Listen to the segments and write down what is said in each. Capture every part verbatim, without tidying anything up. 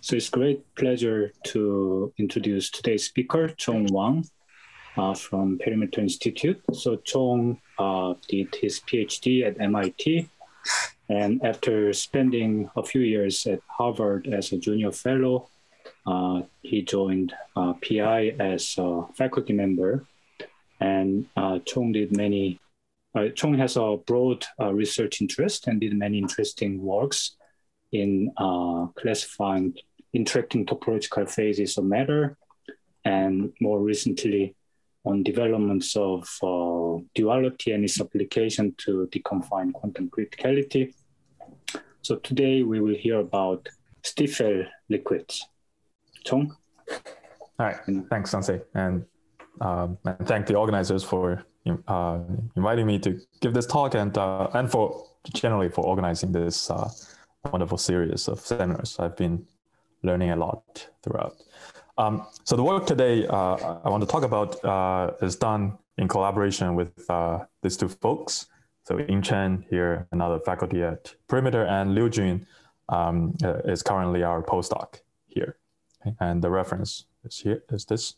So it's great pleasure to introduce today's speaker, Chong Wang, uh, from Perimeter Institute. So Chong uh, did his PhD at M I T, and after spending a few years at Harvard as a junior fellow, uh, he joined uh, P I as a faculty member. And uh, Chong did many. Uh, Chong has a broad uh, research interest and did many interesting works in uh, classifying interacting topological phases of matter, and more recently on developments of uh, duality and its application to deconfine quantum criticality. So today we will hear about Stifel liquids. Chong? All right, thanks, Sansei, and, um, and thank the organizers for uh, inviting me to give this talk, and uh, and for generally for organizing this uh, wonderful series of seminars. I've been learning a lot throughout. Um, so the work today uh, I want to talk about uh, is done in collaboration with uh, these two folks. So Ying Chen here, another faculty at Perimeter, and Liu Jun um, uh, is currently our postdoc here. Okay? And the reference is here, is this.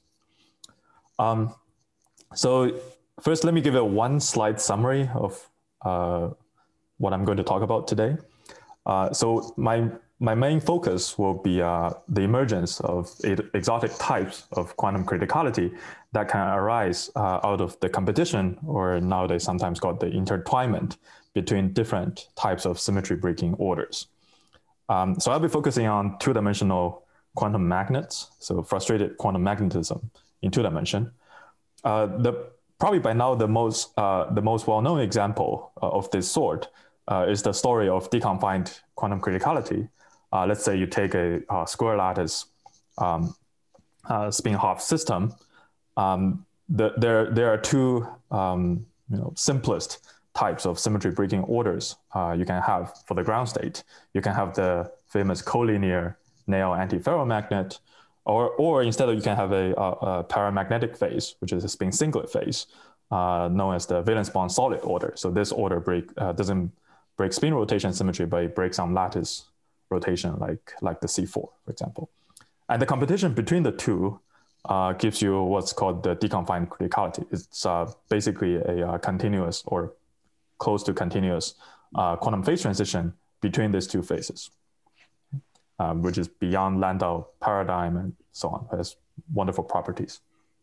Um, so first, let me give a one slide summary of uh, what I'm going to talk about today. Uh, so my My main focus will be uh, the emergence of exotic types of quantum criticality that can arise uh, out of the competition, or nowadays sometimes called the intertwinement, between different types of symmetry breaking orders. Um, so I'll be focusing on two-dimensional quantum magnets, so frustrated quantum magnetism in two dimension. Uh, the probably by now the most uh, the most well-known example uh, of this sort uh, is the story of deconfined quantum criticality. Uh, let's say you take a, a square lattice um, uh, spin-half system. Um, the, there, there are two um, you know, simplest types of symmetry breaking orders uh, you can have for the ground state. You can have the famous collinear Néel antiferromagnet, or, or instead you can have a, a, a paramagnetic phase, which is a spin singlet phase, uh, known as the valence bond solid order. So this order break uh, doesn't break spin rotation symmetry, but it breaks on lattice rotation, like, like the C four, for example. And the competition between the two uh, gives you what's called the deconfined criticality. It's uh, basically a uh, continuous or close to continuous uh, quantum phase transition between these two phases, um, which is beyond Landau paradigm and so on. It has wonderful properties.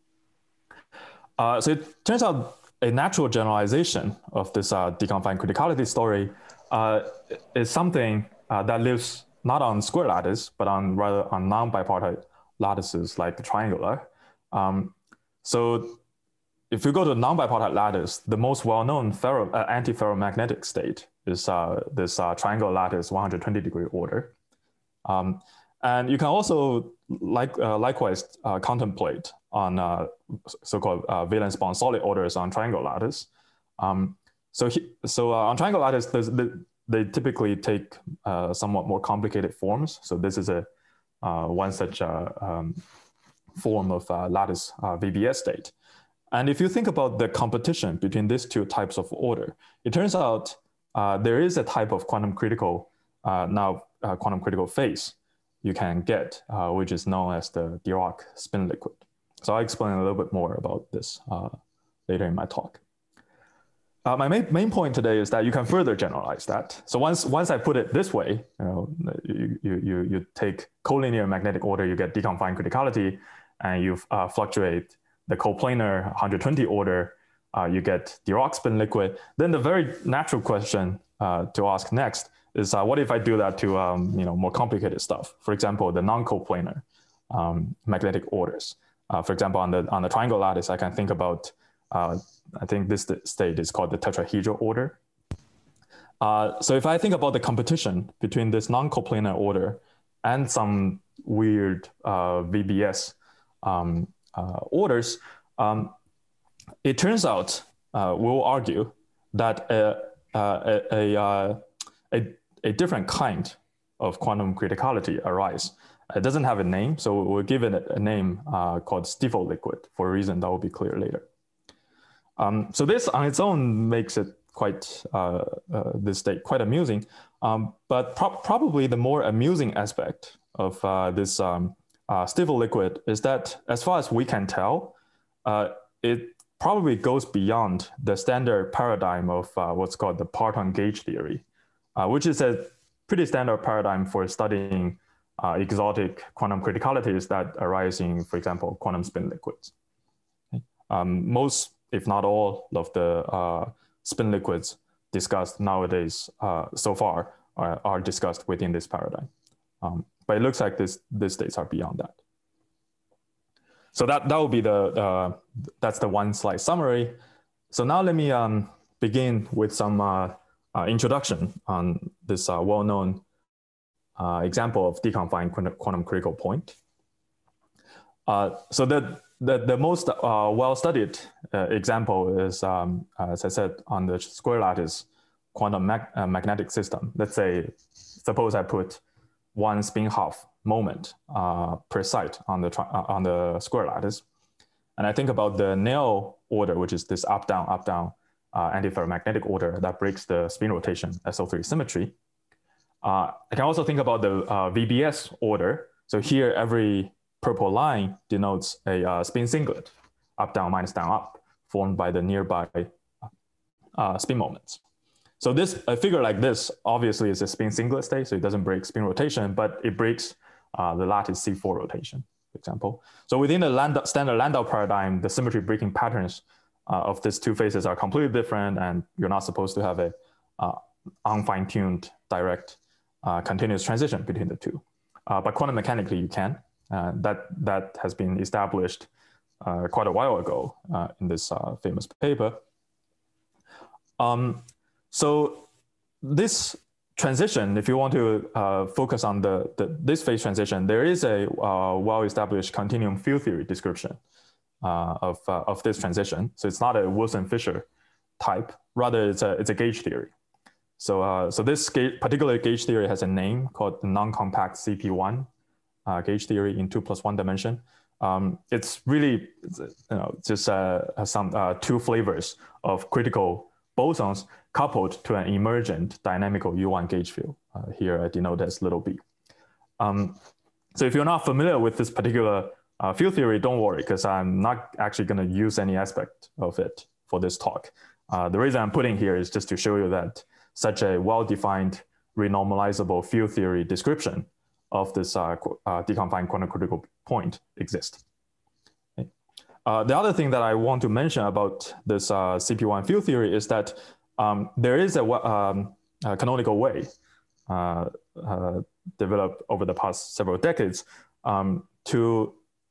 Uh, so it turns out a natural generalization of this uh, deconfined criticality story uh, is something Uh, that lives not on square lattice, but on rather on non-bipartite lattices like the triangular. Um, so if you go to non-bipartite lattice, the most well-known ferro, uh, antiferromagnetic state is uh, this uh, triangular lattice one hundred twenty degree order. Um, and you can also like, uh, likewise uh, contemplate on uh, so-called uh, valence bond solid orders on triangle lattice. Um, so he, so uh, on triangle lattice, there's the they typically take uh, somewhat more complicated forms. So this is a uh, one such uh, um, form of uh, lattice uh, V B S state. And if you think about the competition between these two types of order, it turns out uh, there is a type of quantum critical, uh, now uh, quantum critical phase you can get, uh, which is known as the Dirac spin liquid. So I'll explain a little bit more about this uh, later in my talk. Uh, my main, main point today is that you can further generalize that. So once once I put it this way, you know, you you you take collinear magnetic order, you get deconfined criticality, and you uh, fluctuate the coplanar one hundred twenty order, uh, you get Dirac spin liquid. Then the very natural question uh, to ask next is, uh, what if I do that to um, you know more complicated stuff? For example, the non-coplanar um, magnetic orders. Uh, for example, on the on the triangle lattice, I can think about uh, I think this state is called the tetrahedral order. Uh, so if I think about the competition between this non-coplanar order and some weird uh, V B S um, uh, orders, um, it turns out, uh, we'll argue that a, a, a, a, a different kind of quantum criticality arise. It doesn't have a name, so we'll give it a, a name uh, called Stifel liquid for a reason that will be clear later. Um, so this on its own makes it quite, uh, uh, this state quite amusing. Um, but pro probably the more amusing aspect of uh, this um, uh, Stifel liquid is that, as far as we can tell, uh, it probably goes beyond the standard paradigm of uh, what's called the parton gauge theory, uh, which is a pretty standard paradigm for studying uh, exotic quantum criticalities that arise in, for example, quantum spin liquids. Um, most, if not all, of the uh, spin liquids discussed nowadays uh, so far are, are discussed within this paradigm. Um, but it looks like this, these states are beyond that. So that, that will be the, uh, that's the one slide summary. So now let me um, begin with some uh, uh, introduction on this uh, well-known uh, example of deconfined quantum critical point. Uh, so the, the, the most uh, well-studied uh, example is, um, as I said, on the square lattice quantum mag uh, magnetic system. Let's say, suppose I put one spin half moment uh, per site on the, uh, on the square lattice. And I think about the Néel order, which is this up-down, up-down uh, antiferromagnetic order that breaks the spin rotation S O three symmetry. Uh, I can also think about the uh, V B S order. So here, every purple line denotes a uh, spin singlet, up, down, minus, down, up, formed by the nearby uh, spin moments. So this, a figure like this obviously is a spin singlet state, so it doesn't break spin rotation, but it breaks uh, the lattice C four rotation, for example. So within the Landau, standard Landau paradigm, the symmetry breaking patterns uh, of these two phases are completely different, and you're not supposed to have a uh, unfine-tuned direct uh, continuous transition between the two. Uh, but quantum mechanically, you can. Uh, that, that has been established uh, quite a while ago uh, in this uh, famous paper. Um, so this transition, if you want to uh, focus on the, the, this phase transition, there is a uh, well-established continuum field theory description uh, of, uh, of this transition. So it's not a Wilson-Fisher type, rather it's a, it's a gauge theory. So, uh, so this gauge, particular gauge theory has a name called the non-compact C P one uh, gauge theory in two plus one dimension. Um, it's really, you know, just uh, some uh, two flavors of critical bosons coupled to an emergent dynamical U one gauge field. Uh, here I denote as little b. Um, so if you're not familiar with this particular uh, field theory, don't worry, because I'm not actually going to use any aspect of it for this talk. Uh, the reason I'm putting here is just to show you that such a well-defined renormalizable field theory description of this uh, uh, deconfined quantum critical point exists. Okay. Uh, the other thing that I want to mention about this uh, C P one field theory is that um, there is a, um, a canonical way uh, uh, developed over the past several decades um, to,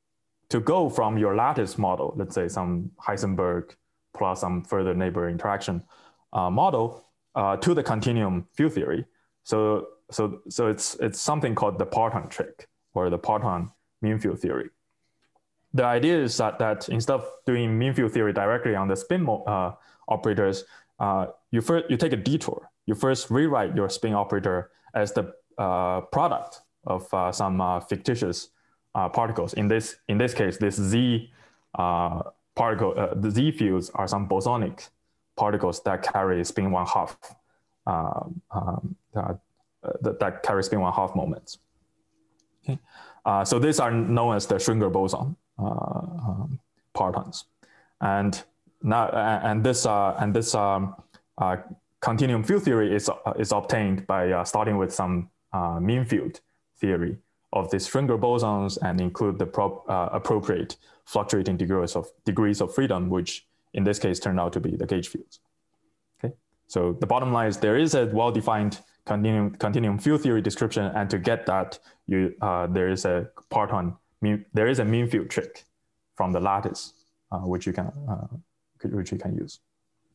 to go from your lattice model, let's say some Heisenberg plus some further neighbor interaction uh, model, Uh, to the continuum field theory. So, so, so it's, it's something called the parton trick, or the parton mean field theory. The idea is that, that instead of doing mean field theory directly on the spin uh, operators, uh, you, first, you take a detour. You first rewrite your spin operator as the uh, product of uh, some uh, fictitious uh, particles. In this, in this case, this Z uh, particle, uh, the Z fields are some bosonic particles that carry spin one half, uh, um, uh, that, that carry spin one half moments. Okay, uh, so these are known as the Schwinger boson uh, um, partons, and now and this uh, and this um, uh, continuum field theory is uh, is obtained by uh, starting with some uh, mean field theory of these Schwinger bosons and include the pro uh, appropriate fluctuating degrees of degrees of freedom, which in this case turned out to be the gauge fields. Okay, so the bottom line is there is a well-defined continuum, continuum field theory description, and to get that, you uh, there is a parton, there is a mean field trick from the lattice, uh, which you can uh, which you can use.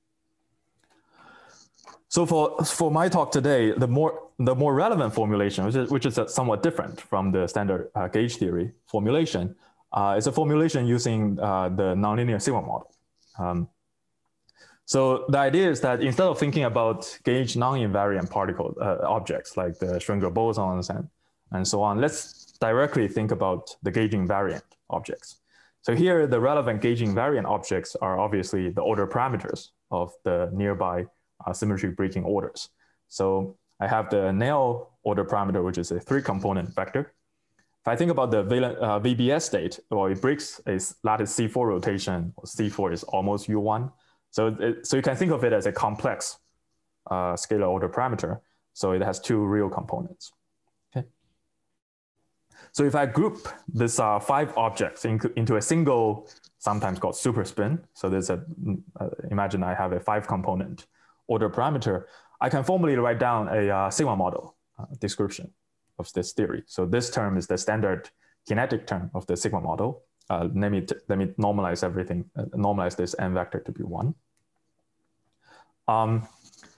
So for for my talk today, the more the more relevant formulation, which is which is somewhat different from the standard uh, gauge theory formulation, uh, is a formulation using uh, the nonlinear sigma model. Um, so the idea is that instead of thinking about gauge non-invariant particle uh, objects like the Schwinger bosons and, and so on, let's directly think about the gauge invariant objects. So here, the relevant gauge invariant objects are obviously the order parameters of the nearby uh, symmetry breaking orders. So I have the Néel order parameter, which is a three-component vector. If I think about the uh, V B S state, well, it breaks a lattice C four rotation. C four is almost U one. So, it, so you can think of it as a complex uh, scalar order parameter. So it has two real components. Okay. So if I group this uh, five objects in, into a single, sometimes called superspin. So there's a, uh, imagine I have a five component order parameter. I can formally write down a uh, sigma model uh, description of this theory. So this term is the standard kinetic term of the sigma model. Uh, let me let me normalize everything, uh, normalize this n vector to be one. Um,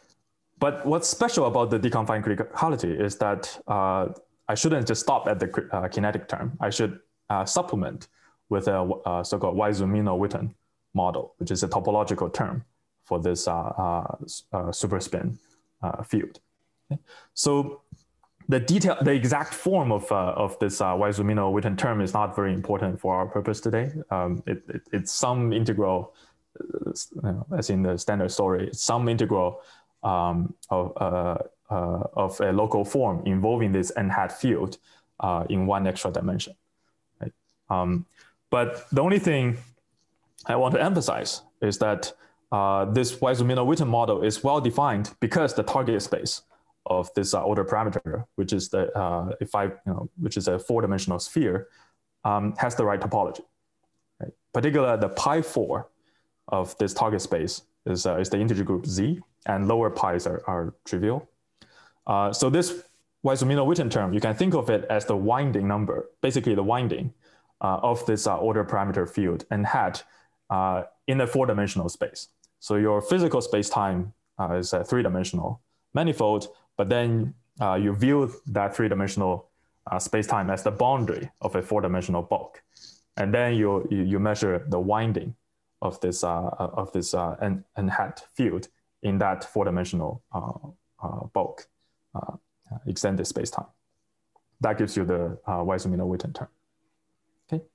but what's special about the deconfined criticality is that uh, I shouldn't just stop at the uh, kinetic term. I should uh, supplement with a, a so-called Weisselmino-Witten model, which is a topological term for this uh, uh, uh, superspin uh, field. Okay. So the detail, the exact form of uh, of this uh, Weisselmino-Witten term is not very important for our purpose today. Um, it, it, it's some integral, uh, you know, as in the standard story, it's some integral um, of uh, uh, of a local form involving this n hat field uh, in one extra dimension. Right? Um, but the only thing I want to emphasize is that uh, this Weisselmino-Witten model is well defined because the target space of this uh, order parameter, which is the uh, a five, you know, which is a four-dimensional sphere, um, has the right topology. Right? Particularly, the pi four of this target space is uh, is the integer group Z, and lower pi's are, are trivial. Uh, so this Weisselmino-Witten term, you can think of it as the winding number, basically the winding uh, of this uh, order parameter field n hat uh, in a four-dimensional space. So your physical space-time uh, is a three-dimensional manifold, but then uh, you view that three-dimensional uh, space-time as the boundary of a four-dimensional bulk, and then you, you you measure the winding of this uh, of this uh, n, n hat field in that four-dimensional uh, uh, bulk uh, extended space-time. That gives you the uh, Weisselmino-Witten term. Okay.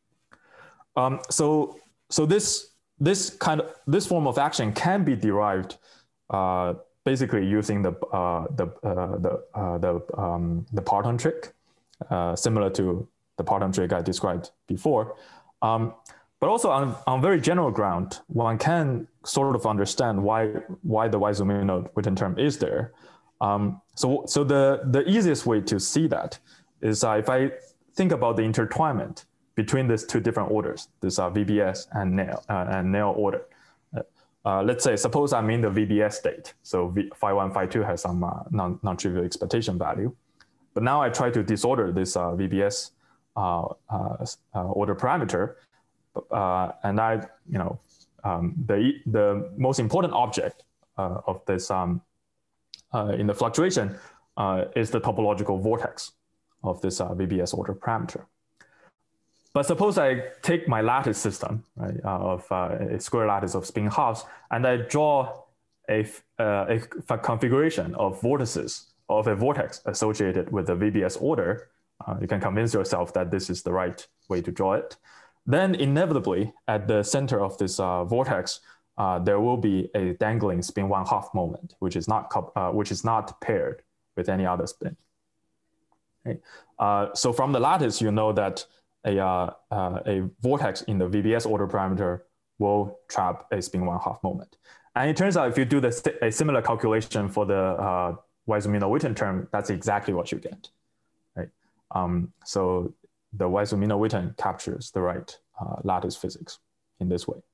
Um, so so this this kind of this form of action can be derived Uh, basically using the uh, the uh, the uh, the um, the parton trick, uh, similar to the parton trick I described before, um, but also on, on very general ground, one can sort of understand why why the Weisselmino-Witten term is there. Um, so so the the easiest way to see that is uh, if I think about the intertwinement between these two different orders, this uh, V B S and Néel uh, and Néel order. Uh, let's say, suppose I'm in the V B S state. So v, phi one, phi two has some uh, non, non-trivial expectation value. But now I try to disorder this uh, V B S uh, uh, uh, order parameter. Uh, and I, you know, um, the, the most important object uh, of this um, uh, in the fluctuation uh, is the topological vortex of this uh, V B S order parameter. But suppose I take my lattice system, right, uh, of uh, a square lattice of spin halves, and I draw a, uh, a configuration of vortices of a vortex associated with the V B S order. Uh, you can convince yourself that this is the right way to draw it. Then inevitably, at the center of this uh, vortex, uh, there will be a dangling spin one half moment, which is not uh, which is not paired with any other spin. Okay? Uh, so from the lattice, you know that A, uh, uh, a vortex in the V B S order parameter will trap a spin one half moment. And it turns out if you do the, a similar calculation for the uh, Weisselmino-Witten term, that's exactly what you get. Right? Um, so the Weisselmino-Witten captures the right uh, lattice physics in this way.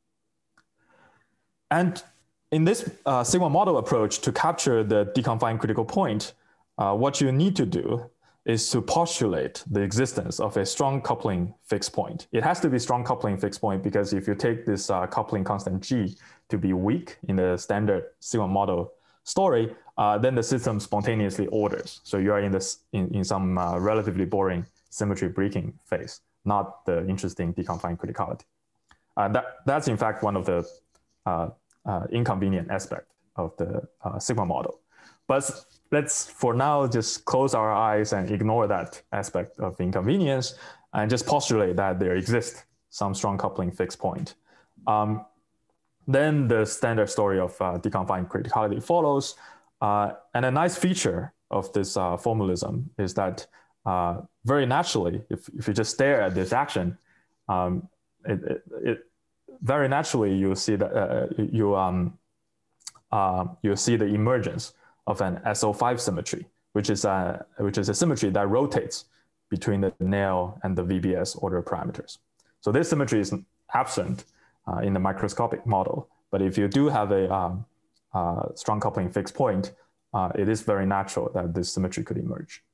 And in this uh, sigma model approach to capture the deconfined critical point, uh, what you need to do is to postulate the existence of a strong coupling fixed point. It has to be strong coupling fixed point because if you take this uh, coupling constant G to be weak in the standard sigma model story, uh, then the system spontaneously orders. So you are in this in, in some uh, relatively boring symmetry breaking phase, not the interesting deconfined criticality. Uh, that, that's in fact one of the uh, uh, inconvenient aspects of the uh, sigma model. But let's, for now, just close our eyes and ignore that aspect of inconvenience and just postulate that there exists some strong coupling fixed point. Um, then the standard story of uh, deconfined criticality follows. Uh, and a nice feature of this uh, formalism is that uh, very naturally, if, if you just stare at this action, um, it, it, it very naturally you see that uh, you um, uh, you see the emergence of an S O five symmetry, which is a which is a symmetry that rotates between the nail and the V B S order parameters. So this symmetry is absent uh, in the microscopic model, but if you do have a um, uh, strong coupling fixed point, uh, it is very natural that this symmetry could emerge.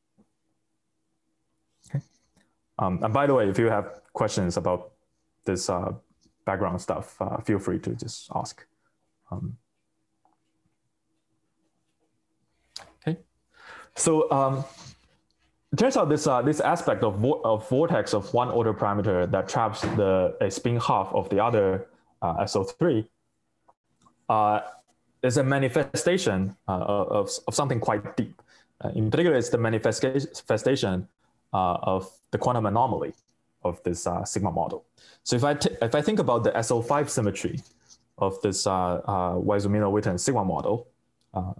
Okay. Um, and by the way, if you have questions about this uh, background stuff, uh, feel free to just ask. Um, okay. So um, it turns out this uh, this aspect of, vo of vortex of one order parameter that traps the a spin half of the other uh, S O three uh, is a manifestation uh, of, of something quite deep. Uh, in particular, it's the manifestation uh, of the quantum anomaly of this uh, sigma model. So if I t if I think about the S O five symmetry of this uh, uh, Weisel-Miller-Witten sigma model, uh,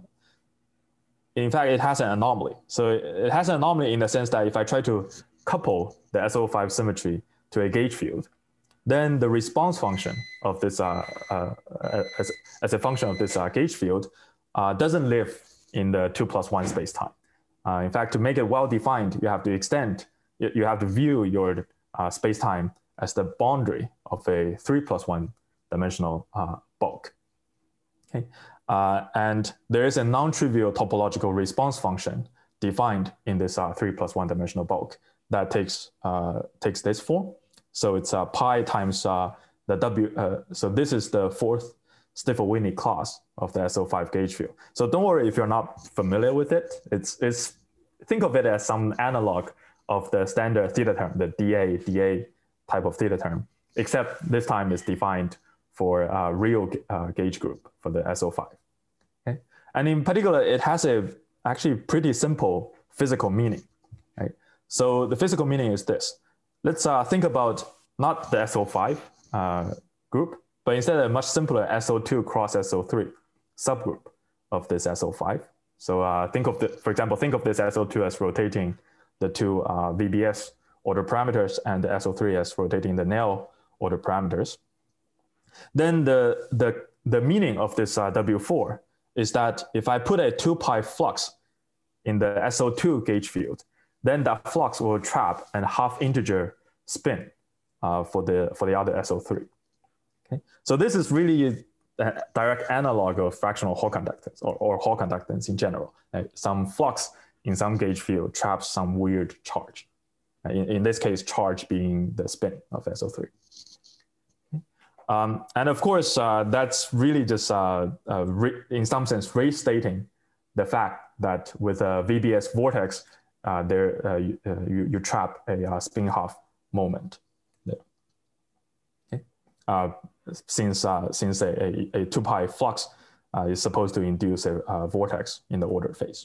in fact, it has an anomaly. So it has an anomaly in the sense that if I try to couple the S O five symmetry to a gauge field, then the response function of this, uh, uh, as, as a function of this uh, gauge field, uh, doesn't live in the two plus one space-time. Uh, in fact, to make it well-defined, you have to extend, you have to view your uh, space-time as the boundary of a three plus one dimensional uh, bulk. Okay. Uh, and there is a non-trivial topological response function defined in this uh, three plus one dimensional bulk that takes uh, takes this form. So it's uh, pi times uh, the W. Uh, so this is the fourth Stiefel-Whitney class of the S O five gauge field. So don't worry if you're not familiar with it. It's it's think of it as some analog of the standard theta term, the D A D A type of theta term, except this time it's defined for a real uh, gauge group for the S O five. Okay? And in particular, it has a actually pretty simple physical meaning. Right? So the physical meaning is this. Let's uh, think about not the S O five uh, group, but instead a much simpler S O two cross S O three subgroup of this S O five. So uh, think of the, for example, think of this S O two as rotating the two uh, V B S order parameters and the S O three as rotating the Néel order parameters. Then the, the, the meaning of this uh, W four is that if I put a two pi flux in the S O two gauge field, then that flux will trap a half integer spin uh, for, the, for the other S O three. Okay? So this is really a direct analog of fractional Hall conductance or, or Hall conductance in general. Right? Some flux in some gauge field traps some weird charge. In, in this case, charge being the spin of S O three. Um, and of course, uh, that's really just, uh, uh, in some sense, restating the fact that with a V B S vortex, uh, there uh, you, uh, you, you trap a uh, spin half moment there. Okay. Uh, since uh, since a, a, a two pi flux uh, is supposed to induce a, a vortex in the ordered phase.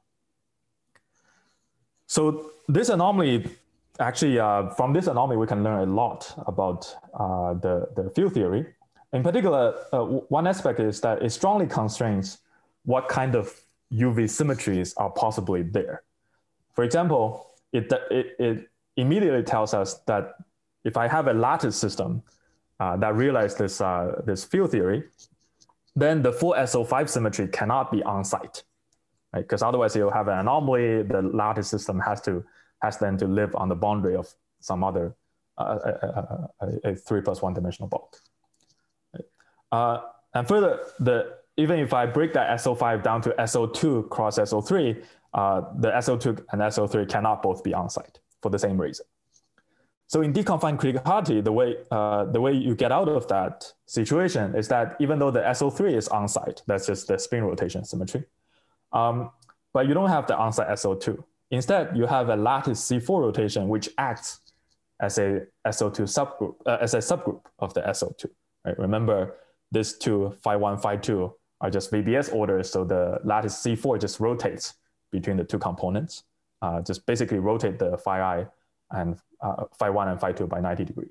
So this anomaly. Actually, uh, from this anomaly, we can learn a lot about uh, the, the field theory. In particular, uh, one aspect is that it strongly constrains what kind of U V symmetries are possibly there. For example, it, it, it immediately tells us that if I have a lattice system uh, that realizes this, uh, this field theory, then the full S O five symmetry cannot be on site, right? Because otherwise you'll have an anomaly, the lattice system has to has then to live on the boundary of some other uh, a, a, a three plus one dimensional bulk. Uh, and further, the, even if I break that S O five down to S O two cross S O three, uh, the S O two and S O three cannot both be on site for the same reason. So in deconfined criticality, the way, uh, the way you get out of that situation is that even though the S O three is on site, that's just the spin rotation symmetry, um, but you don't have the on-site S O two. Instead, you have a lattice C four rotation, which acts as a S O two subgroup, uh, as a subgroup of the S O two. Right? Remember, these two, phi one, phi two, are just V B S orders, so the lattice C four just rotates between the two components, uh, just basically rotate the phi I and uh, phi one and phi two by ninety degrees.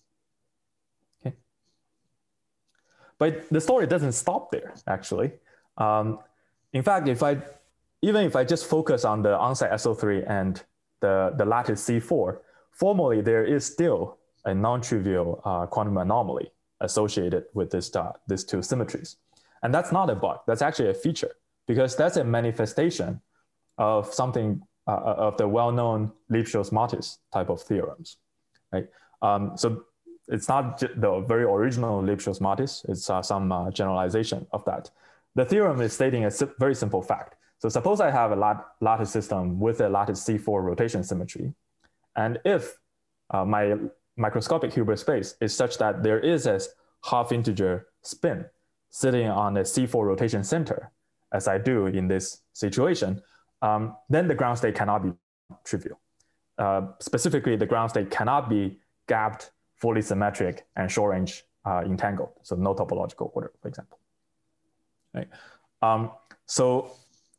Okay. But the story doesn't stop there, actually. Um, in fact, if I even if I just focus on the on-site S O three and the, the lattice C four, formally there is still a non-trivial uh, quantum anomaly associated with this, uh, these two symmetries. And that's not a bug, that's actually a feature, because that's a manifestation of something, uh, of the well-known Lipschitz-Martis type of theorems, right? Um, so it's not the very original Lipschitz-Martis, it's uh, some uh, generalization of that. The theorem is stating a very simple fact. So suppose I have a lat lattice system with a lattice C four rotation symmetry. And if uh, my microscopic Hilbert space is such that there is a half integer spin sitting on a C four rotation center, as I do in this situation, um, then the ground state cannot be trivial. Uh, specifically, the ground state cannot be gapped, fully symmetric, and short range uh, entangled. So no topological order, for example. Right? Um, so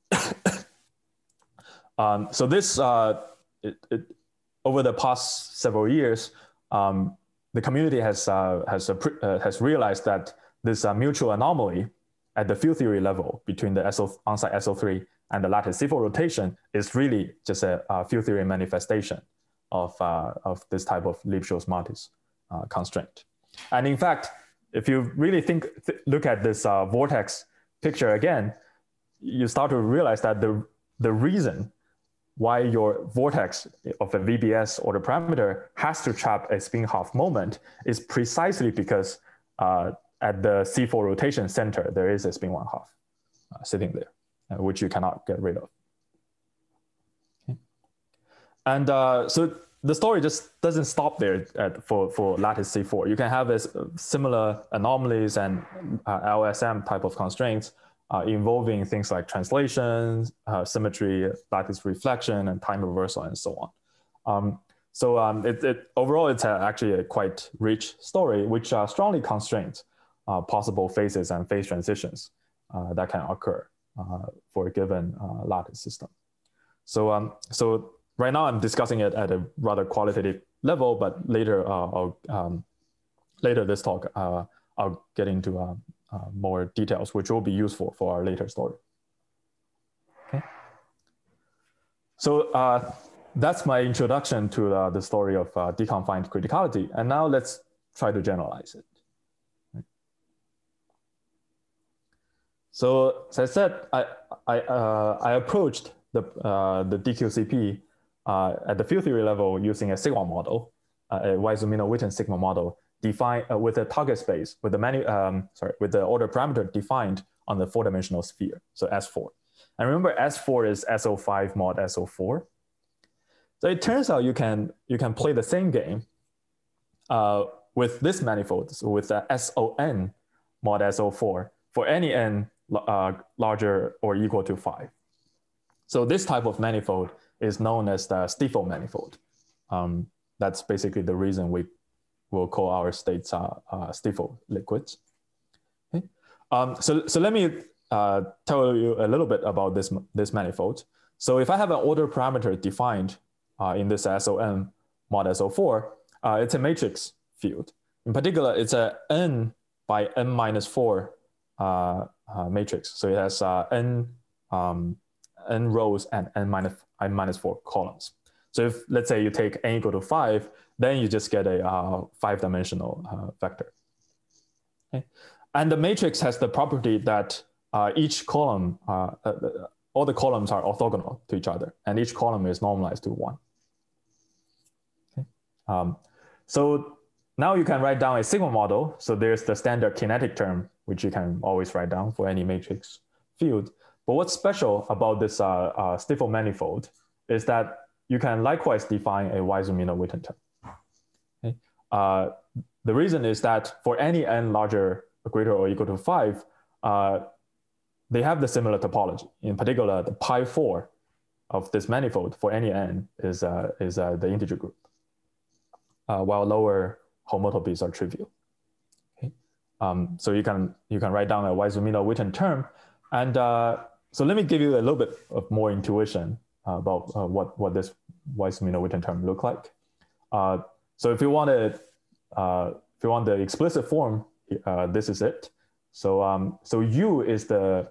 um, so this, uh, it, it, over the past several years, um, the community has, uh, has, uh, has realized that this uh, mutual anomaly at the field theory level between the S O, on-site S O three and the lattice C four rotation is really just a, a field theory manifestation of, uh, of this type of Lipschitz-Martis uh, constraint. And in fact, if you really think, th look at this uh, vortex picture again, you start to realize that the, the reason why your vortex of a V B S order parameter has to trap a spin half moment is precisely because uh, at the C four rotation center, there is a spin one half uh, sitting there, uh, which you cannot get rid of. Okay. And uh, so the story just doesn't stop there at, for, for lattice C four. You can have a, similar anomalies and uh, L S M type of constraints Uh, involving things like translations, uh, symmetry, lattice reflection, and time reversal, and so on. Um, so um, it, it, overall, it's a, actually a quite rich story, which uh, strongly constrains uh, possible phases and phase transitions uh, that can occur uh, for a given uh, lattice system. So, um, so right now, I'm discussing it at a rather qualitative level, but later, uh, I'll, um, later this talk, uh, I'll get into uh, Uh, more details, which will be useful for our later story. Okay. So uh, that's my introduction to uh, the story of uh, deconfined criticality. And now let's try to generalize it. Right. So as I said, I, I, uh, I approached the, uh, the D Q C P uh, at the field theory level using a sigma model, uh, a Weisel-Minor-Witten sigma model, defined uh, with a target space with the many um, sorry with the order parameter defined on the four-dimensional sphere, so S four. And remember, S four is S O five mod S O four. So it turns out you can you can play the same game uh, with this manifold, so with the S O N mod S O four for any n uh, larger or equal to five. So this type of manifold is known as the Stifel manifold. Um, that's basically the reason we we'll call our states uh, uh, Stifel liquids. Okay. Um, so, so let me uh, tell you a little bit about this, this manifold. So if I have an order parameter defined uh, in this S O N mod S O four, uh, it's a matrix field. In particular, it's a n by n minus four uh, uh, matrix. So it has uh, n, um, n rows and n minus, n minus four columns. So if, let's say you take n equal to five, then you just get a uh, five-dimensional uh, vector. Okay. And the matrix has the property that uh, each column, uh, uh, all the columns are orthogonal to each other, and each column is normalized to one. Okay. Um, so now you can write down a sigma model. So there's the standard kinetic term, which you can always write down for any matrix field. But what's special about this uh, uh, Stifel manifold is that you can likewise define a Weisel-Minor-Witten term. Okay. Uh, the reason is that for any n larger or greater or equal to five, uh, they have the similar topology. In particular, the pi four of this manifold for any n is, uh, is uh, the integer group, uh, while lower homotopes are trivial. Okay. Um, so you can, you can write down a Weisel-Minor-Witten term. And uh, so let me give you a little bit of more intuition uh, about uh, what, what this Weisel-Minor-Witten term look like. Uh, so if you want to, uh, if you want the explicit form, uh, this is it. So, um, so U is the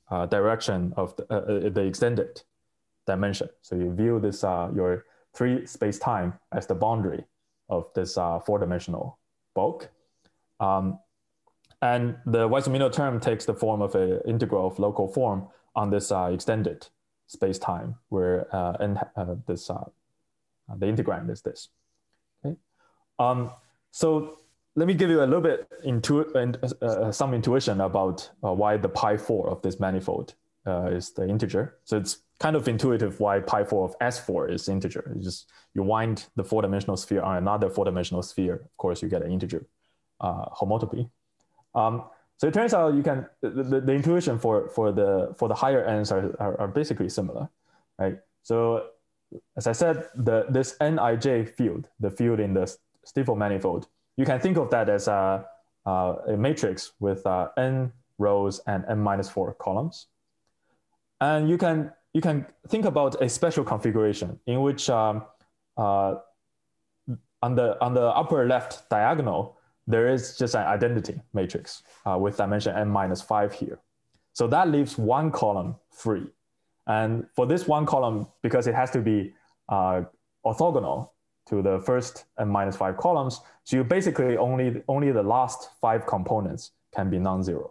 uh, direction of the, uh, the extended dimension. So you view this uh, your three space-time as the boundary of this uh, four-dimensional bulk. Um, and the Weissman-Minot term takes the form of an integral of local form on this uh, extended space-time, where uh, n, uh, this uh, the integrand is this. Okay. Um, so let me give you a little bit intu uh, some intuition about uh, why the pi four of this manifold uh, is the integer. So it's kind of intuitive why pi four of S four is integer. You just you wind the four-dimensional sphere on another four-dimensional sphere. Of course, you get an integer uh, homotopy. Um, so it turns out you can the, the, the intuition for for the for the higher ends are, are, are basically similar, right? So as I said, the this Nij field, the field in the Stifel manifold, you can think of that as a, uh, a matrix with uh, n rows and n minus four columns. And you can, you can think about a special configuration in which um, uh, on, the, on the upper left diagonal, there is just an identity matrix uh, with dimension n minus five here. So that leaves one column free. And for this one column, because it has to be uh, orthogonal to the first n minus five columns, so you basically only, only the last five components can be non-zero.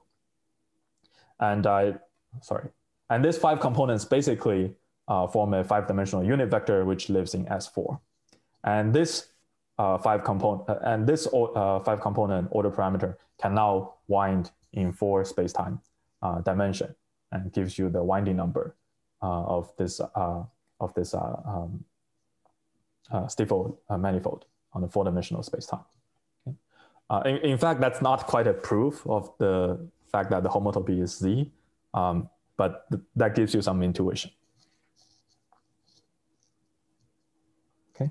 And I, sorry, and these five components basically uh, form a five-dimensional unit vector which lives in S four. And this uh, five component uh, and this uh, five component order parameter can now wind in four space-time uh, dimension and gives you the winding number uh, of this uh, of this uh, um, uh, Stifel uh, manifold on the four-dimensional space-time. Okay. Uh, in, in fact, that's not quite a proof of the fact that the homotopy is Z, um, but th that gives you some intuition. Okay.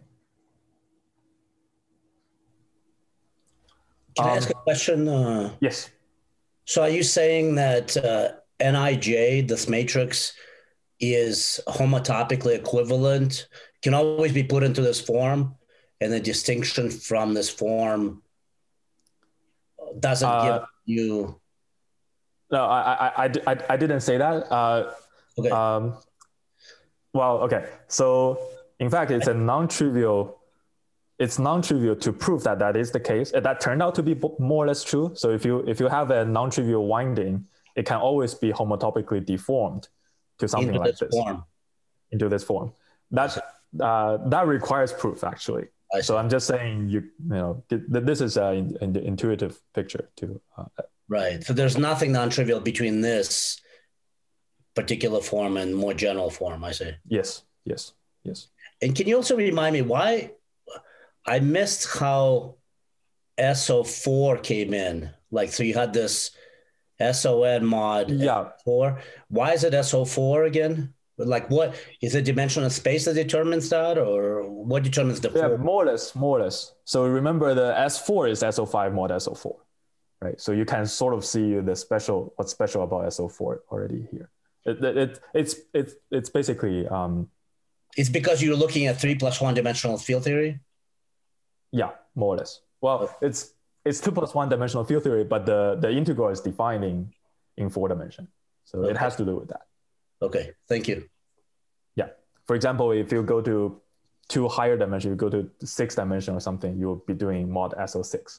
Can um, I ask a question? Uh, yes. So are you saying that uh, Nij, this matrix, is homotopically equivalent, can always be put into this form, and the distinction from this form doesn't uh, give you... No, I, I, I, I didn't say that. Uh, okay. Um, well, okay. So in fact, it's a non-trivial, it's non-trivial to prove that that is the case. That turned out to be more or less true. So if you, if you have a non-trivial winding, it can always be homotopically deformed to something into like this, this. Form. Into this form. That, uh, that requires proof, actually. So I'm just saying, you, you know, this is an intuitive picture to... Uh, Right. So there's nothing non-trivial between this particular form and more general form, I say. Yes, yes, yes. And can you also remind me why I missed how S O four came in? Like, so you had this S O N mod yeah. four. Why is it S O four again? Like, what is it dimensional space that determines that, or what determines the yeah, four? More or less, more or less. So remember the S four is S O five mod S O four. Right, so you can sort of see the special, what's special about S O four already here. It, it, it it's it's it's basically. Um, it's because you're looking at three plus one dimensional field theory. Yeah, more or less. Well, it's it's two plus one dimensional field theory, but the the integral is defining in four dimension, so okay. It has to do with that. Okay, thank you. Yeah, for example, if you go to two higher dimension, you go to six dimension or something, you'll be doing mod S O six.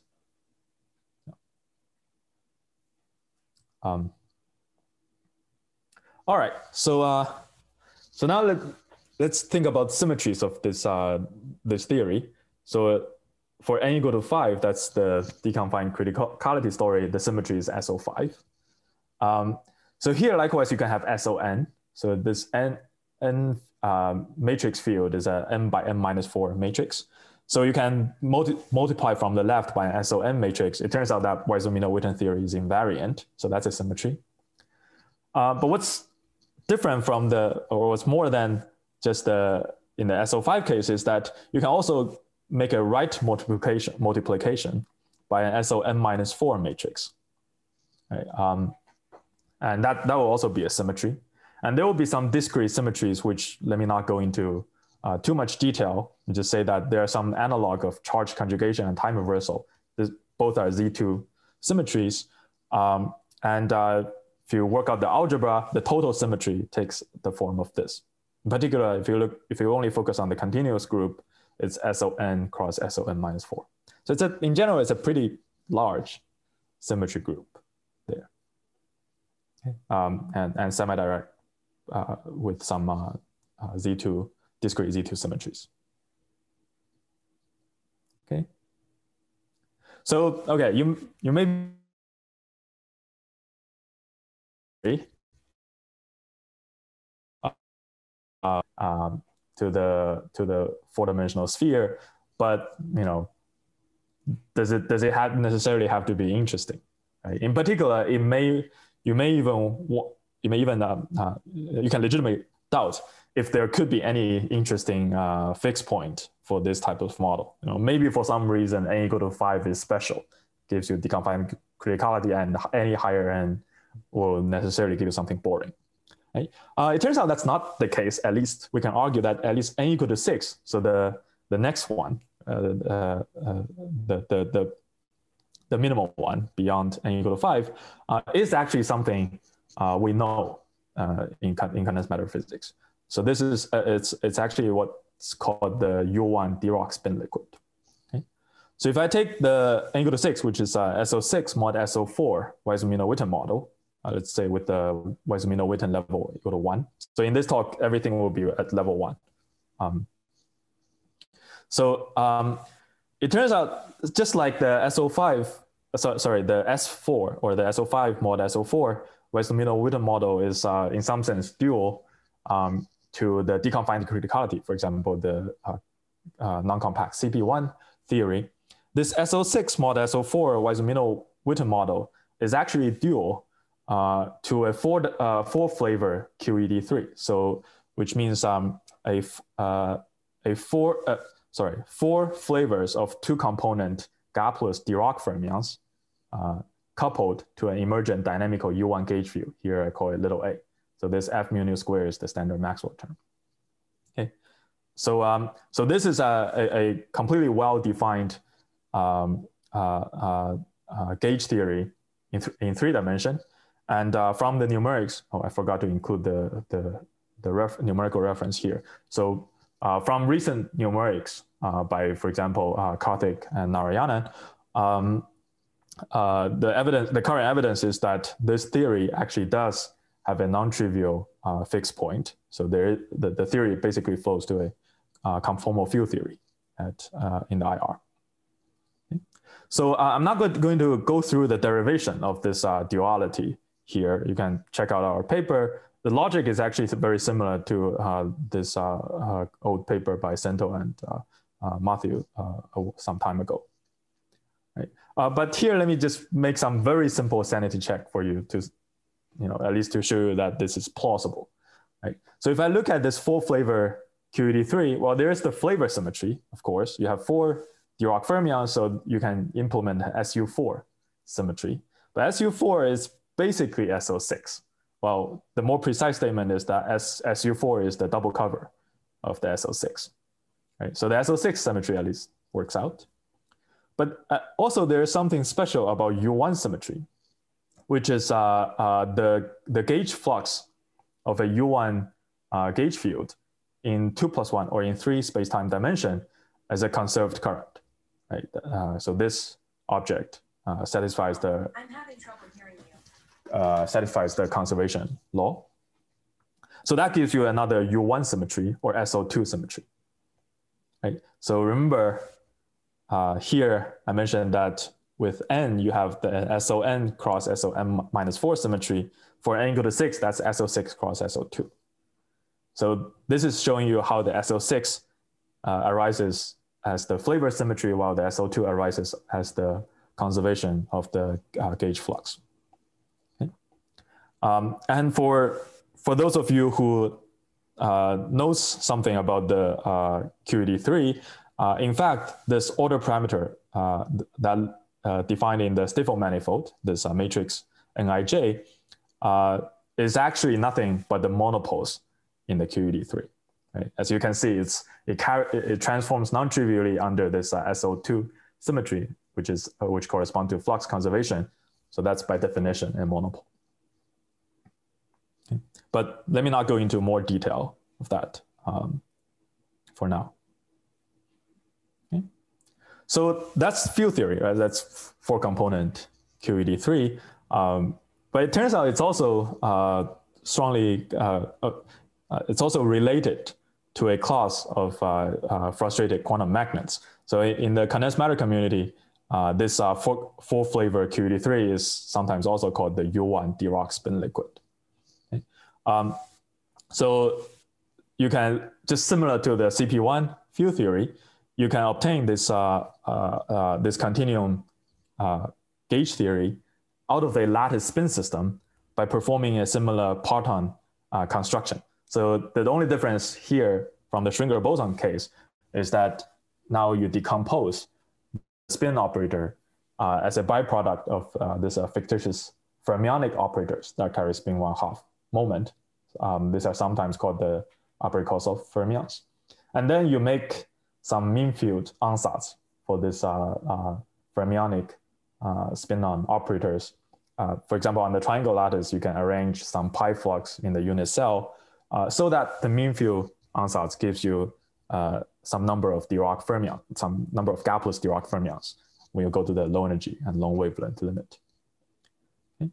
Um, all right, so uh, so now let, let's think about symmetries of this uh, this theory. So uh, for n equal to five, that's the deconfined criticality story. The symmetry is S O five. Um, so here, likewise, you can have S O n. So this n n um, matrix field is a n by n minus four matrix. So you can multi multiply from the left by an S O n matrix. It turns out that Weissman-Minot-Witten theory is invariant. So that's a symmetry. Uh, but what's different from the, or what's more than just the, in the S O five case is that you can also make a right multiplication, multiplication by an S O n minus four matrix. Right? Um, and that, that will also be a symmetry. And there will be some discrete symmetries, which let me not go into Uh, too much detail, just say that there are some analog of charge conjugation and time reversal. This, both are Z two symmetries. Um, and uh, if you work out the algebra, the total symmetry takes the form of this. In particular, if you look, if you only focus on the continuous group, it's S O N cross S O N minus four. So it's a, in general, it's a pretty large symmetry group there, okay. um, and, and semi-direct uh, with some uh, uh, Z two, discrete Z two symmetries. Okay. So, okay, you, you may uh, um, to the to the four-dimensional sphere, but you know, does it does it have necessarily have to be interesting? Right? In particular, it may you may even you may even uh, uh, you can legitimately doubt if there could be any interesting uh, fixed point for this type of model. You know, maybe for some reason n equal to five is special, gives you deconfinement criticality, and any higher n will necessarily give you something boring. Right? Uh, it turns out that's not the case. At least we can argue that at least n equal to six. So the the next one, uh, uh, uh, the the the the minimal one beyond n equal to five, uh, is actually something uh, we know uh, in in condensed matter physics. So this is uh, it's it's actually what's called the U one Dirac spin liquid. Okay? So if I take the n equal to six, which is uh, S O six mod S O four Weissenmüller-Witten model, uh, let's say with the Weissenmüller-Witten level equal to one. So in this talk, everything will be at level one. Um, so um, it turns out just like the S O five, so, sorry, the S four or the S O five mod S O four Weissenmüller-Witten model is uh, in some sense dual um, to the deconfined criticality, for example, the uh, uh, non-compact C P one theory. This S O six mod S O four Weissenmüller-Witten model is actually dual uh, to a four, uh, four flavor Q E D three. So, which means um, a, uh, a four, uh, sorry, four flavors of two component gapless Dirac fermions uh, coupled to an emergent dynamical U one gauge field. Here I call it little a. So this F mu nu square is the standard Maxwell term. Okay, so um, so this is a, a, a completely well-defined um, uh, uh, uh, gauge theory in, th in three dimension, and uh, from the numerics. Oh, I forgot to include the the the ref numerical reference here. So uh, from recent numerics uh, by, for example, uh, Karthik and Narayanan, um, uh, the evidence, the current evidence is that this theory actually does have a non-trivial uh, fixed point. So there, the, the theory basically flows to a uh, conformal field theory at, uh, in the I R. Okay. So uh, I'm not going to go through the derivation of this uh, duality here. You can check out our paper. The logic is actually very similar to uh, this uh, uh, old paper by Sento and uh, uh, Matthew uh, some time ago. Right? Uh, but here, let me just make some very simple sanity check for you to, you know, at least to show you that this is plausible, right? So if I look at this four flavor Q E D three, well, there is the flavor symmetry, of course. You have four Dirac fermions, so you can implement S U four symmetry. But S U four is basically S O six. Well, the more precise statement is that S, SU four is the double cover of the S O six, right? So the S O six symmetry at least works out. But uh, also there is something special about U one symmetry, which is uh, uh, the, the gauge flux of a U one uh, gauge field in two plus one or in three space-time dimension as a conserved current, right? Uh, so this object uh, satisfies the I'm having trouble hearing you. Uh, satisfies the conservation law. So that gives you another U one symmetry or S O two symmetry, right? So remember uh, here I mentioned that with n, you have the S O n cross S O n minus four symmetry. For n equal to six, that's S O six cross S O two. So this is showing you how the S O six uh, arises as the flavor symmetry, while the S O two arises as the conservation of the uh, gauge flux. Okay. Um, and for, for those of you who uh, knows something about the uh, Q E D three, uh, in fact, this order parameter uh, that Uh, defined in the Stiefel manifold, this uh, matrix N I J, uh, is actually nothing but the monopoles in the Q E D three. Right? As you can see, it's, it, it transforms non-trivially under this uh, S O two symmetry, which, is, uh, which corresponds to flux conservation. So that's by definition a monopole. Okay. But let me not go into more detail of that um, for now. Okay. So that's field theory, right? That's four component Q E D three. Um, but it turns out it's also uh, strongly, uh, uh, it's also related to a class of uh, uh, frustrated quantum magnets. So in the condensed matter community, uh, this uh, four, four flavor Q E D three is sometimes also called the U one Dirac spin liquid. Okay. Um, so you can, just similar to the C P one field theory, you can obtain this, uh, uh, uh, this continuum uh, gauge theory out of a lattice spin system by performing a similar parton uh, construction. So the only difference here from the Schwinger boson case is that now you decompose the spin operator uh, as a byproduct of uh, this uh, fictitious fermionic operators that carry spin one half moment. Um, these are sometimes called the apericoso fermions. And then you make some mean field ansatz for this uh, uh, fermionic uh, spin-on operators. Uh, for example, on the triangle lattice, you can arrange some pi flux in the unit cell uh, so that the mean field ansatz gives you uh, some number of Dirac fermions, some number of gapless Dirac fermions when you go to the low energy and long wavelength limit. Okay.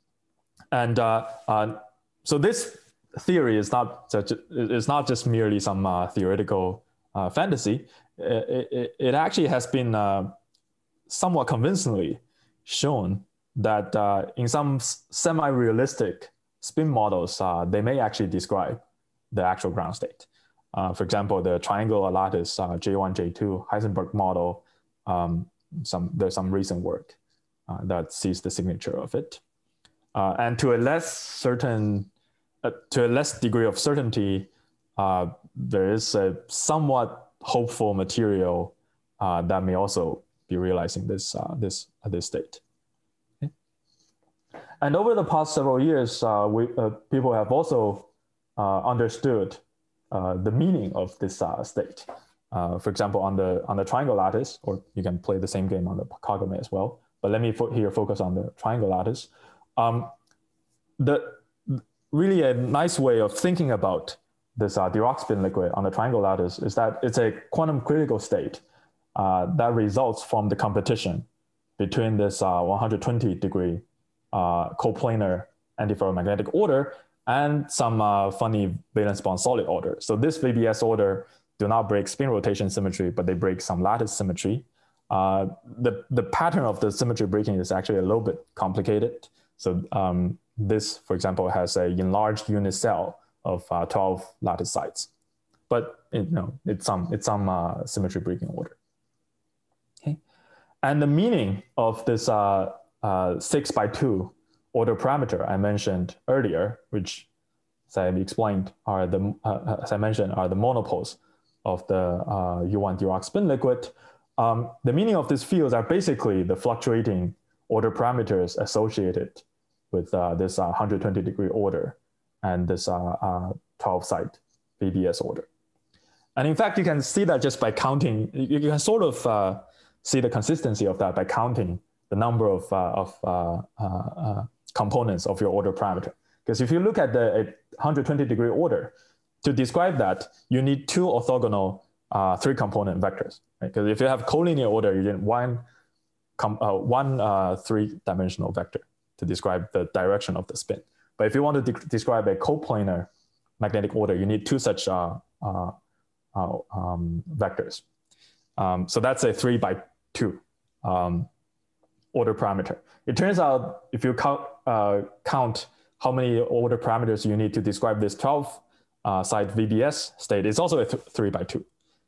And uh, uh, so this theory is not such, is not just merely some uh, theoretical uh, fantasy. It, it, it actually has been uh, somewhat convincingly shown that uh, in some semi-realistic spin models, uh, they may actually describe the actual ground state. Uh, for example, the triangle lattice uh, J one, J two Heisenberg model, um, some, there's some recent work uh, that sees the signature of it. Uh, and to a less certain, uh, to a less degree of certainty, uh, there is a somewhat hopeful material uh, that may also be realizing this, uh, this, uh, this state. Okay. And over the past several years, uh, we, uh, people have also uh, understood uh, the meaning of this uh, state. Uh, for example, on the, on the triangle lattice, or you can play the same game on the Kagame as well, but let me fo here focus on the triangle lattice. Um, the, really a nice way of thinking about this uh, Dirac spin liquid on the triangle lattice is that it's a quantum critical state uh, that results from the competition between this uh, one hundred twenty degree uh, coplanar antiferromagnetic order and some uh, funny valence bond solid order. So this V B S order do not break spin rotation symmetry, but they break some lattice symmetry. Uh, the, the pattern of the symmetry breaking is actually a little bit complicated. So um, this, for example, has a enlarged unit cell of uh, twelve lattice sites, but it, you know, it's some, it's some uh, symmetry breaking order. Okay. And the meaning of this uh, uh, six by two order parameter I mentioned earlier, which, as I explained, are the, uh, as I mentioned, are the monopoles of the uh, U one Dirac spin liquid. Um, the meaning of these fields are basically the fluctuating order parameters associated with uh, this uh, one hundred twenty degree order and this uh, uh, twelve site V B S order. And in fact, you can see that just by counting, you can sort of uh, see the consistency of that by counting the number of, uh, of uh, uh, uh, components of your order parameter. Because if you look at the one hundred twenty degree order, to describe that, you need two orthogonal uh, three component vectors. Because right? If you have collinear order, you need one, com uh, one uh, three dimensional vector to describe the direction of the spin. But if you want to de describe a coplanar magnetic order, you need two such uh, uh, uh, um, vectors. Um, so that's a three by two um, order parameter. It turns out if you count, uh, count how many order parameters you need to describe this twelve uh, site V B S state, it's also a th three by two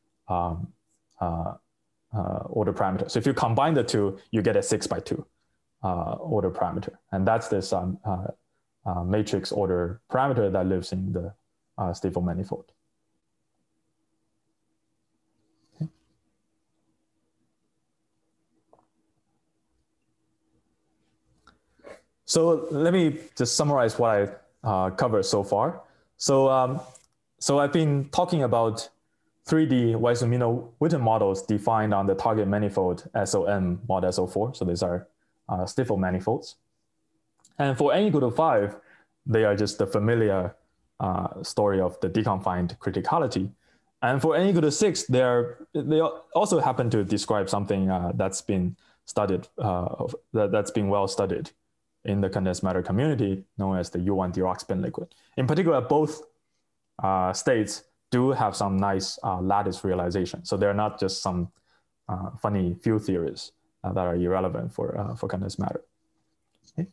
um, uh, uh, order parameter. So if you combine the two, you get a six by two uh, order parameter. And that's this um, uh, uh, matrix order parameter that lives in the uh, Stifel manifold. Okay. So let me just summarize what I uh, covered so far. So, um, so I've been talking about three D Weissman-Witten models defined on the target manifold S O M mod S O four. So these are uh, Stifel manifolds. And for n equal to five, they are just the familiar uh, story of the deconfined criticality. And for n equal to six, they are they also happen to describe something uh, that's been studied, uh, that, that's been well studied in the condensed matter community, known as the U one Dirac spin liquid. In particular, both uh, states do have some nice uh, lattice realization. So they're not just some uh, funny field theories uh, that are irrelevant for, uh, for condensed matter. Okay.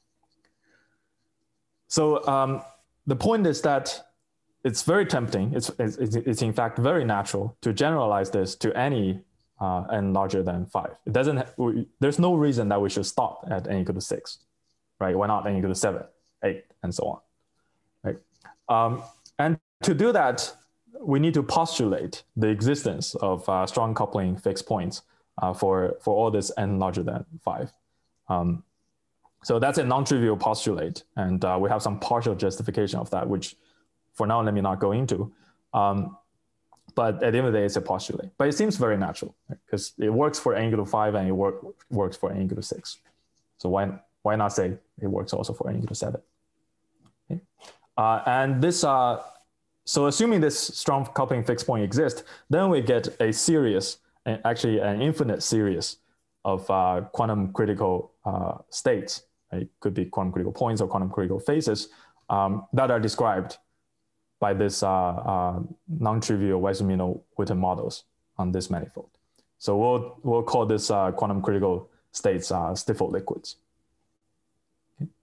So um, the point is that it's very tempting. It's, it's, it's in fact very natural to generalize this to any uh, n larger than five. It doesn't, we, there's no reason that we should stop at n equal to six, right? Why not n equal to seven, eight, and so on, right? Um, and to do that, we need to postulate the existence of uh, strong coupling fixed points uh, for, for all this n larger than five. Um, so that's a non-trivial postulate, and uh, we have some partial justification of that, which for now, let me not go into. Um, but at the end of the day, it's a postulate. But it seems very natural because right? It works for n equal to five and it work, works for n equal to six. So why, why not say it works also for n equal to seven? Okay. Uh, and this, uh, so assuming this strong coupling fixed point exists, then we get a series, actually an infinite series of uh, quantum critical uh, states. Right? It could be quantum critical points or quantum critical phases um, that are described by this uh, uh, non-trivial Weissman-Witten models on this manifold. So we'll, we'll call this uh, quantum critical states uh, Stiefel liquids. Okay.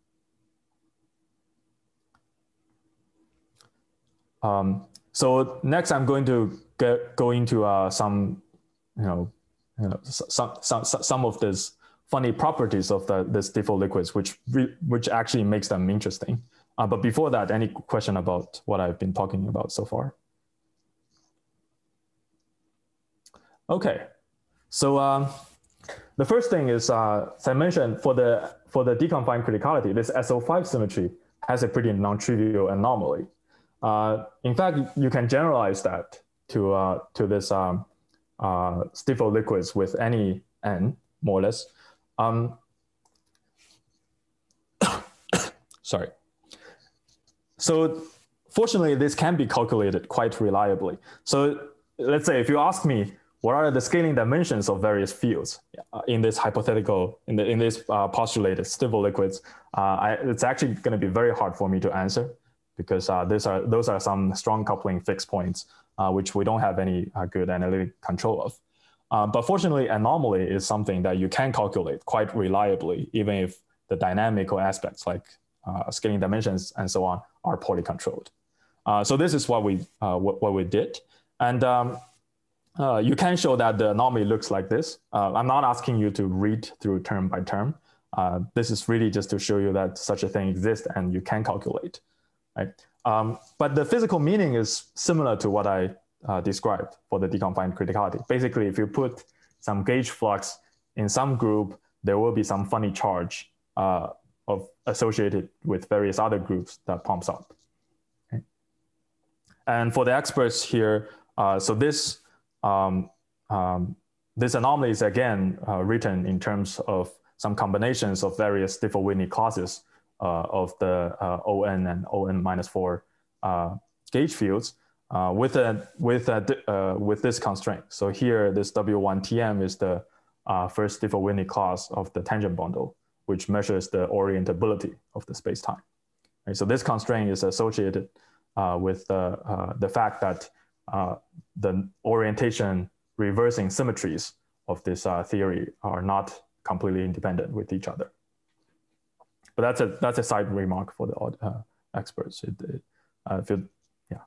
Um, so next I'm going to get, go into uh, some, you know, you know, some, some, some of these funny properties of the, the Stiefel liquids, which, re, which actually makes them interesting. Uh, but before that, any question about what I've been talking about so far? Okay, so um, the first thing is, uh, as I mentioned, for the, for the deconfined criticality, this S O five symmetry has a pretty non-trivial anomaly. Uh, in fact, you can generalize that to, uh, to this um, uh, Stiefel liquids with any n, more or less. Um, sorry. So fortunately, this can be calculated quite reliably. So let's say if you ask me, what are the scaling dimensions of various fields in this hypothetical, in, the, in this uh, postulated Stiefel liquids, uh, I, it's actually going to be very hard for me to answer because uh, these are, those are some strong coupling fixed points, uh, which we don't have any uh, good analytic control of. Uh, but fortunately, anomaly is something that you can calculate quite reliably, even if the dynamical aspects like uh, scaling dimensions and so on are poorly controlled. Uh, so this is what we, uh, what, what we did. And um, uh, you can show that the anomaly looks like this. Uh, I'm not asking you to read through term by term. Uh, this is really just to show you that such a thing exists and you can calculate. Right? Um, but the physical meaning is similar to what I uh, described for the deconfined criticality. Basically, if you put some gauge flux in some group, there will be some funny charge uh, of associated with various other groups that pumps up. Okay. And for the experts here, uh, so this um, um, this anomaly is again uh, written in terms of some combinations of various Stiefel-Whitney classes uh, of the uh, O N and O N minus four uh, gauge fields uh, with a with a uh, with this constraint. So here, this W one T M is the uh, first Stiefel-Whitney class of the tangent bundle, which measures the orientability of the space-time. Right? So this constraint is associated uh, with uh, uh, the fact that uh, the orientation reversing symmetries of this uh, theory are not completely independent with each other. But that's a that's a side remark for the uh, experts. It, it, uh, if it, yeah.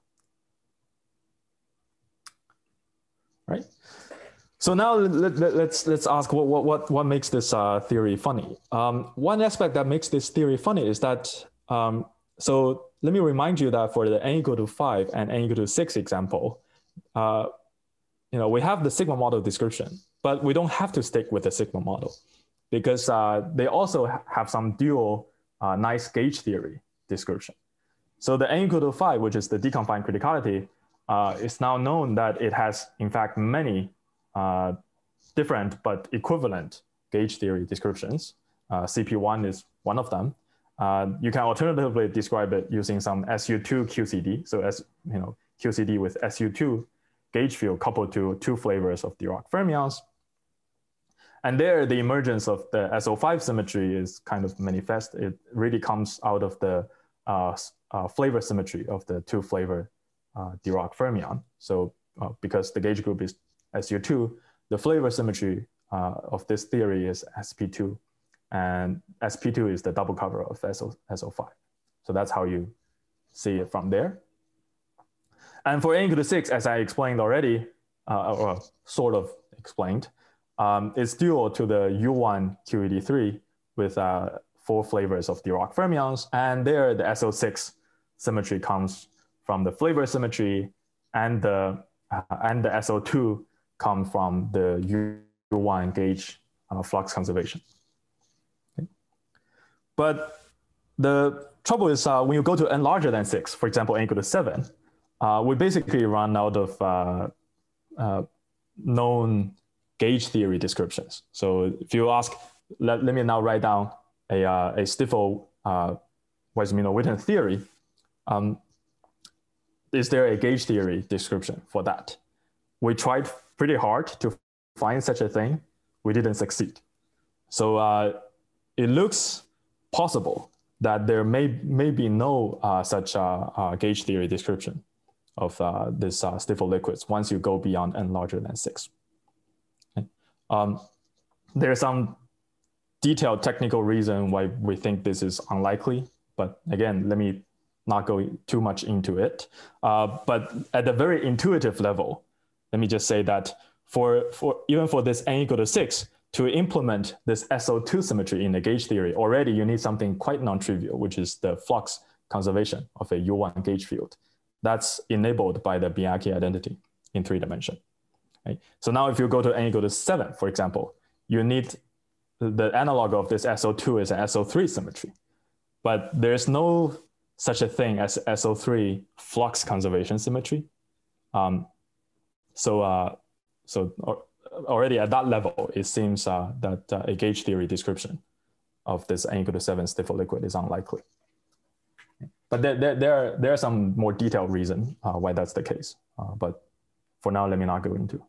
Right. So now let, let, let's let's ask what what what makes this uh, theory funny. Um, one aspect that makes this theory funny is that um, so let me remind you that for the n equal to five and n equal to six example, uh, you know we have the sigma model description, but we don't have to stick with the sigma model because uh, they also ha have some dual uh, nice gauge theory description. So the n equal to five, which is the deconfined criticality, uh, is now known that it has in fact many Uh, different but equivalent gauge theory descriptions. Uh, C P one is one of them. Uh, you can alternatively describe it using some S U two Q C D. So as you know, Q C D with S U two gauge field coupled to two flavors of Dirac fermions. And there, the emergence of the S O five symmetry is kind of manifest. It really comes out of the uh, uh, flavor symmetry of the two flavor uh, Dirac fermion. So uh, because the gauge group is S U two, the flavor symmetry uh, of this theory is S P two. And S P two is the double cover of S O five. So that's how you see it from there. And for n equal to six, as I explained already, uh, or sort of explained, um, it's dual to the U one Q E D three with uh, four flavors of Dirac fermions. And there, the S O six symmetry comes from the flavor symmetry, and the, uh, and the S O two come from the U one gauge uh, flux conservation. Okay. But the trouble is uh, when you go to n larger than six, for example, n equal to seven, uh, we basically run out of uh, uh, known gauge theory descriptions. So if you ask, let, let me now write down a, uh, a Stifel uh, Weismino-Witten theory. Um, is there a gauge theory description for that? We tried pretty hard to find such a thing. We didn't succeed. So uh, it looks possible that there may, may be no uh, such uh, uh, gauge theory description of uh, this uh, Stifel liquids once you go beyond n larger than six. Okay. Um, there's some detailed technical reason why we think this is unlikely, but again, let me not go too much into it. Uh, but at the very intuitive level, let me just say that for, for even for this n equal to six, to implement this S O two symmetry in the gauge theory, already you need something quite non-trivial, which is the flux conservation of a U one gauge field. That's enabled by the Bianchi identity in three dimension. Right? So now if you go to n equal to seven, for example, you need the analog of this S O two is an S O three symmetry, but there's no such a thing as S O three flux conservation symmetry. Um, so, uh, so already at that level, it seems uh, that uh, a gauge theory description of this n equal to seven Stifel liquid is unlikely. But there, there, there, are, there are some more detailed reasons uh, why that's the case. Uh, but for now, let me not go into.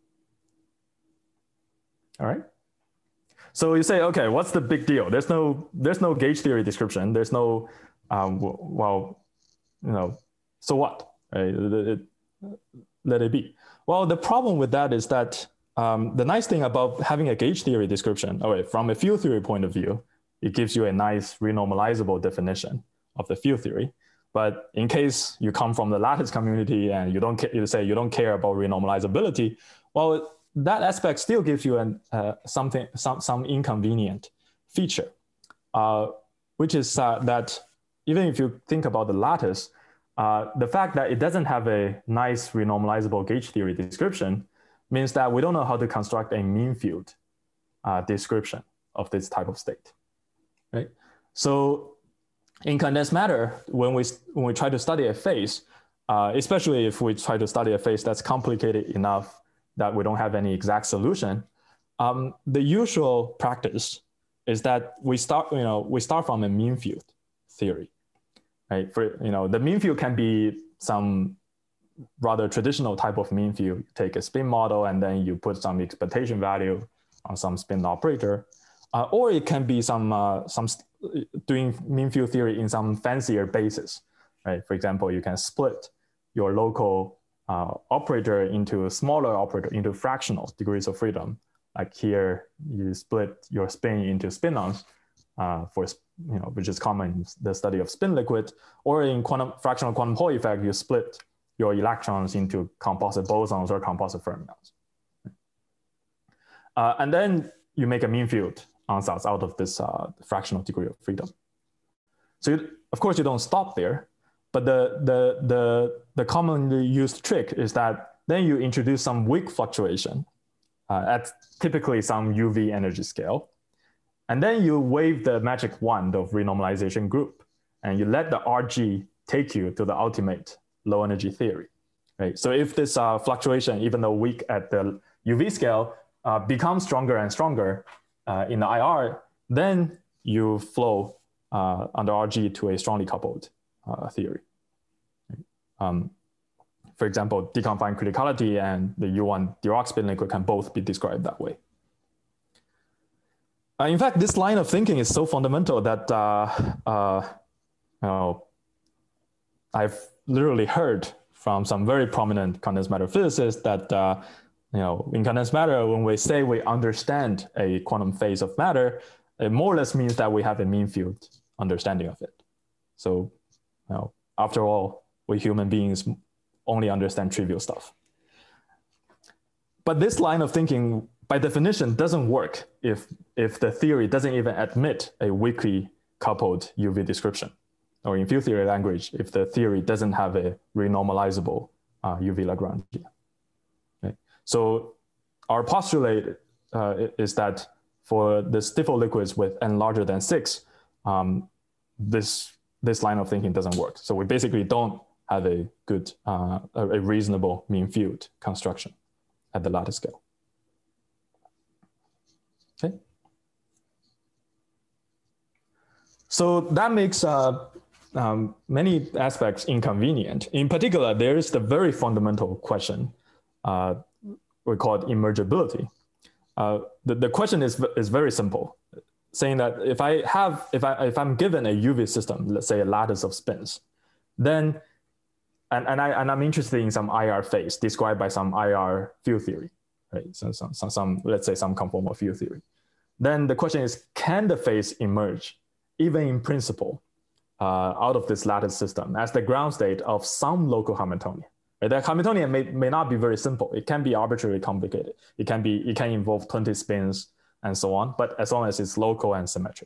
All right. So you say, okay, what's the big deal? There's no, there's no gauge theory description. There's no, um, well, you know, so what? Right? It, it, let it be. Well, the problem with that is that um, the nice thing about having a gauge theory description, oh wait, from a field theory point of view, it gives you a nice renormalizable definition of the field theory. But in case you come from the lattice community and you don't care, you say you don't care about renormalizability, well, that aspect still gives you an, uh, something, some, some inconvenient feature, uh, which is uh, that even if you think about the lattice, uh, the fact that it doesn't have a nice renormalizable gauge theory description means that we don't know how to construct a mean field uh, description of this type of state, right? So in condensed matter, when we, when we try to study a phase, uh, especially if we try to study a phase that's complicated enough that we don't have any exact solution, um, the usual practice is that we start, you know, we start from a mean field theory, right? For, you know, the mean field can be some rather traditional type of mean field. You take a spin model and then you put some expectation value on some spin operator, uh, or it can be some, uh, some doing mean field theory in some fancier basis, right? For example, you can split your local uh, operator into a smaller operator into fractional degrees of freedom. Like here, you split your spin into spin-ons, uh, for you know, which is common in the study of spin liquid, or in quantum fractional quantum Hall effect, you split your electrons into composite bosons or composite fermions. Uh, and then you make a mean field ansatz out of this uh, fractional degree of freedom. So you, of course you don't stop there, but the, the, the, the commonly used trick is that then you introduce some weak fluctuation uh, at typically some U V energy scale. And then you wave the magic wand of renormalization group and you let the R G take you to the ultimate low energy theory, right? So if this uh, fluctuation, even though weak at the U V scale, uh, becomes stronger and stronger uh, in the I R, then you flow uh, under R G to a strongly coupled uh, theory. Um, for example, deconfined criticality and the U one Dirac spin liquid can both be described that way. Uh, in fact, this line of thinking is so fundamental that uh, uh, you know, I've literally heard from some very prominent condensed matter physicists that uh, you know, in condensed matter, when we say we understand a quantum phase of matter, it more or less means that we have a mean field understanding of it. So, you know, after all, we human beings only understand trivial stuff. But this line of thinking, by definition, doesn't work if, if the theory doesn't even admit a weakly coupled U V description. Or in field theory language, if the theory doesn't have a renormalizable uh, U V Lagrangian. Okay. So our postulate uh, is that for the Stifel liquids with n larger than six, um, this, this line of thinking doesn't work. So we basically don't have a good, uh, a reasonable mean field construction at the lattice scale. Okay. So that makes uh, um, many aspects inconvenient. In particular, there is the very fundamental question uh, we call it emergibility. Uh, the, the question is, is very simple, saying that if I have, if, I, if I'm given a U V system, let's say a lattice of spins, then, and, and, I, and I'm interested in some I R phase described by some I R field theory, right? So some, some, some, let's say some conformal field theory. Then the question is, can the phase emerge, even in principle, uh, out of this lattice system as the ground state of some local Hamiltonian? Right? The Hamiltonian may, may not be very simple. It can be arbitrarily complicated. It can be, it can involve twenty spins and so on, but as long as it's local and symmetric.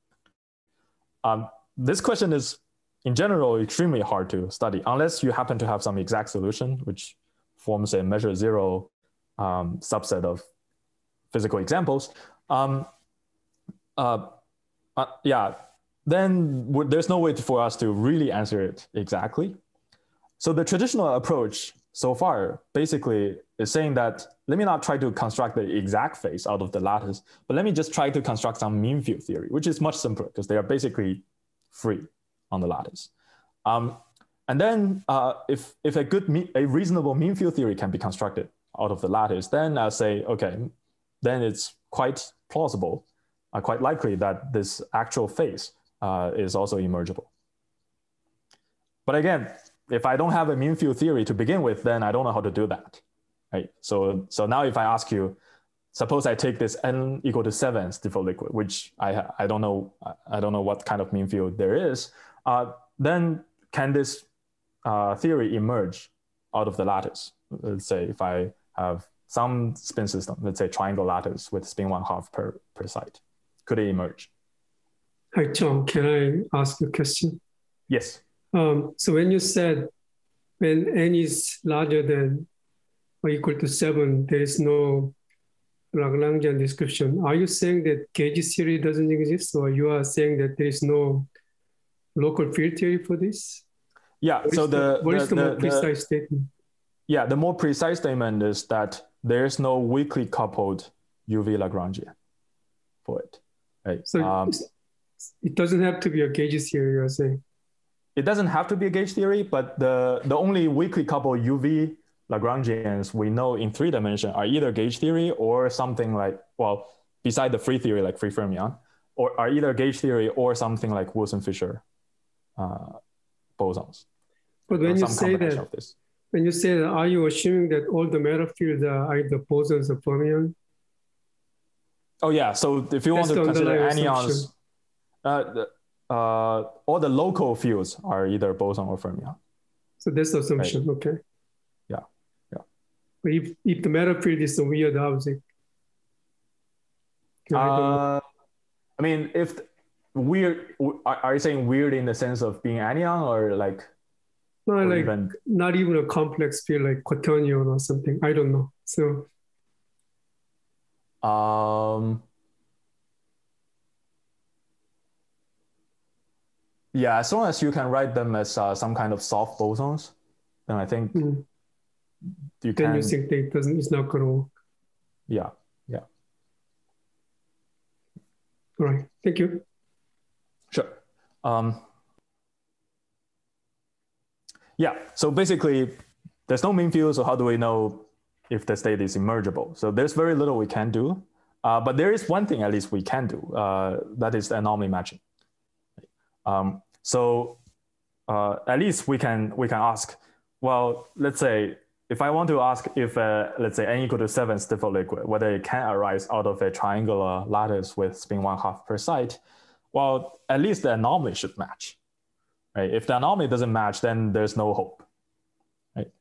Um, this question is, in general, extremely hard to study, unless you happen to have some exact solution, which forms a measure zero um, subset of physical examples. Um, uh, uh, yeah, then there's no way to, for us to really answer it exactly. So the traditional approach so far basically is saying that, let me not try to construct the exact phase out of the lattice, but let me just try to construct some mean field theory, which is much simpler because they are basically free on the lattice. Um, and then uh, if, if a good, mean, a reasonable mean field theory can be constructed out of the lattice, then I'll say, okay, then it's quite plausible, uh, quite likely that this actual phase uh, is also emergible. But again, if I don't have a mean field theory to begin with, then I don't know how to do that, right? So, so now if I ask you, suppose I take this n equal to seven Stifel liquid, which I, I don't know, I don't know what kind of mean field there is, uh, then can this uh, theory emerge out of the lattice? Let's say if I have some spin system, let's say triangle lattice with spin one half per, per side, could it emerge? Hi, John, can I ask a question? Yes. Um, so when you said when n is larger than or equal to seven, there is no Lagrangian description. Are you saying that gauge theory doesn't exist, or you are saying that there is no local field theory for this? Yeah, what so is the, the, what the, is the, the more precise the, statement? Yeah, the more precise statement is that there is no weakly coupled U V Lagrangian for it. Right? So um, it doesn't have to be a gauge theory, you're saying? It doesn't have to be a gauge theory, but the, the only weakly coupled U V Lagrangians we know in three dimensions are either gauge theory or something like, well, beside the free theory like free fermion, or are either gauge theory or something like Wilson-Fisher uh, bosons. But when you say that, when you say that, are you assuming that all the matter fields are either bosons or fermion? Oh yeah, so if you That's want to consider anyons, assumption. uh, the, uh, all the local fields are either boson or fermion. So that's the assumption, right. Okay. Yeah, yeah. But if, if the matter field is a weird object, uh, I, I mean, if weird, are you saying weird in the sense of being anion or like? No, or like even... not even a complex field like quaternion or something. I don't know. So. Um. Yeah, as long as you can write them as uh, some kind of soft bosons, then I think mm. you then can. Then you think that it doesn't, it's not going to work. Yeah, yeah. All right, thank you. Sure. Um, yeah, so basically there's no mean field, so how do we know if the state is emergible? So there's very little we can do, uh, but there is one thing at least we can do, uh, that is the anomaly matching. Um, so uh, at least we can, we can ask, well, let's say, if I want to ask if, uh, let's say, n equal to seven stiffer liquid, whether it can arise out of a triangular lattice with spin one half per site, well, at least the anomaly should match, right? If the anomaly doesn't match, then there's no hope, right?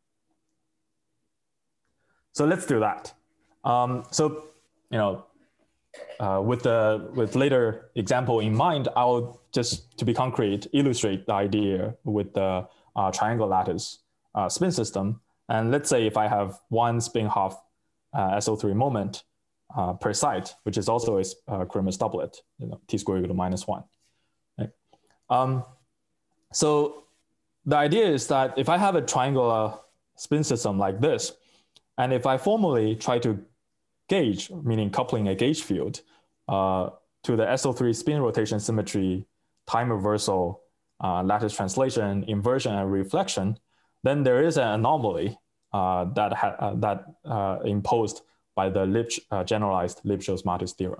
So let's do that. Um, so, you know, uh, with the with later example in mind, I'll just, to be concrete, illustrate the idea with the uh, triangle lattice uh, spin system. And let's say if I have one spin half uh, S O three moment uh, per site, which is also a uh, Cramer's doublet, you know, t squared equal to minus one. Right? Um, so the idea is that if I have a triangular spin system like this, and if I formally try to gauge, meaning coupling a gauge field uh, to the S O three spin rotation symmetry, time reversal, uh, lattice translation, inversion, and reflection, then there is an anomaly uh, that ha uh, that uh, imposed by the Lipsch, uh, generalized Lipschitz-Martis theorem.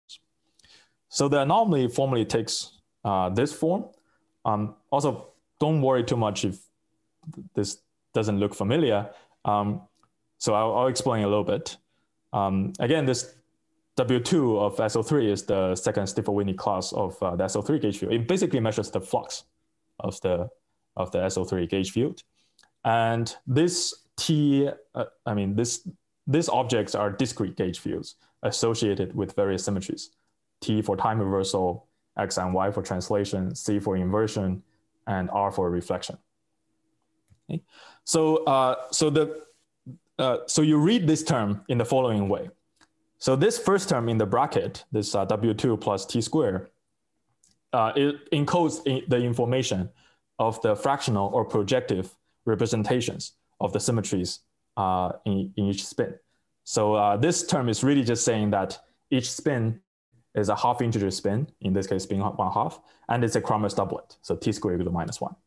So the anomaly formally takes uh, this form. Um, also, don't worry too much if this doesn't look familiar. Um, so I'll, I'll explain a little bit. Um, again, this W two of S O three is the second Stiefel-Whitney class of uh, the S O three gauge field. It basically measures the flux of the of the S O three gauge field. And this T, uh, I mean, this, these objects are discrete gauge fields associated with various symmetries. T for time reversal, X and Y for translation, C for inversion, and R for reflection. Okay. So, uh, so, the, uh, so you read this term in the following way. So this first term in the bracket, this uh, W two plus T squared, uh, it encodes in the information of the fractional or projective representations of the symmetries uh, in, in each spin. So uh, this term is really just saying that each spin is a half integer spin, in this case spin one half, and it's a Cramer's doublet, so t squared equal to minus one.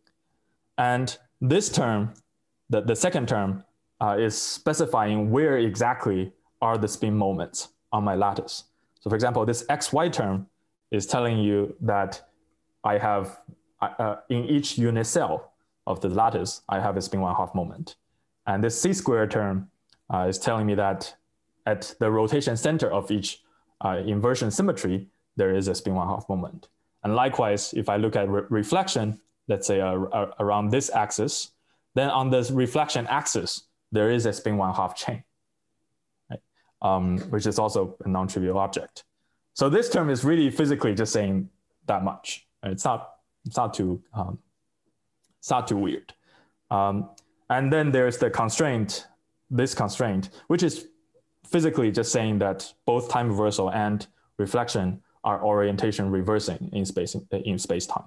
And this term, the, the second term, uh, is specifying where exactly are the spin moments on my lattice. So for example, this xy term is telling you that I have, uh, in each unit cell of the lattice, I have a spin one half moment. And this c squared term uh, is telling me that at the rotation center of each uh, inversion symmetry, there is a spin one half moment. And likewise, if I look at re reflection, let's say uh, uh, around this axis, then on this reflection axis, there is a spin one half chain, right? um, which is also a non-trivial object. So this term is really physically just saying that much. And it's not, it's not too, um, it's not too weird. Um, and then there's the constraint, this constraint, which is physically just saying that both time reversal and reflection are orientation reversing in space, in space time.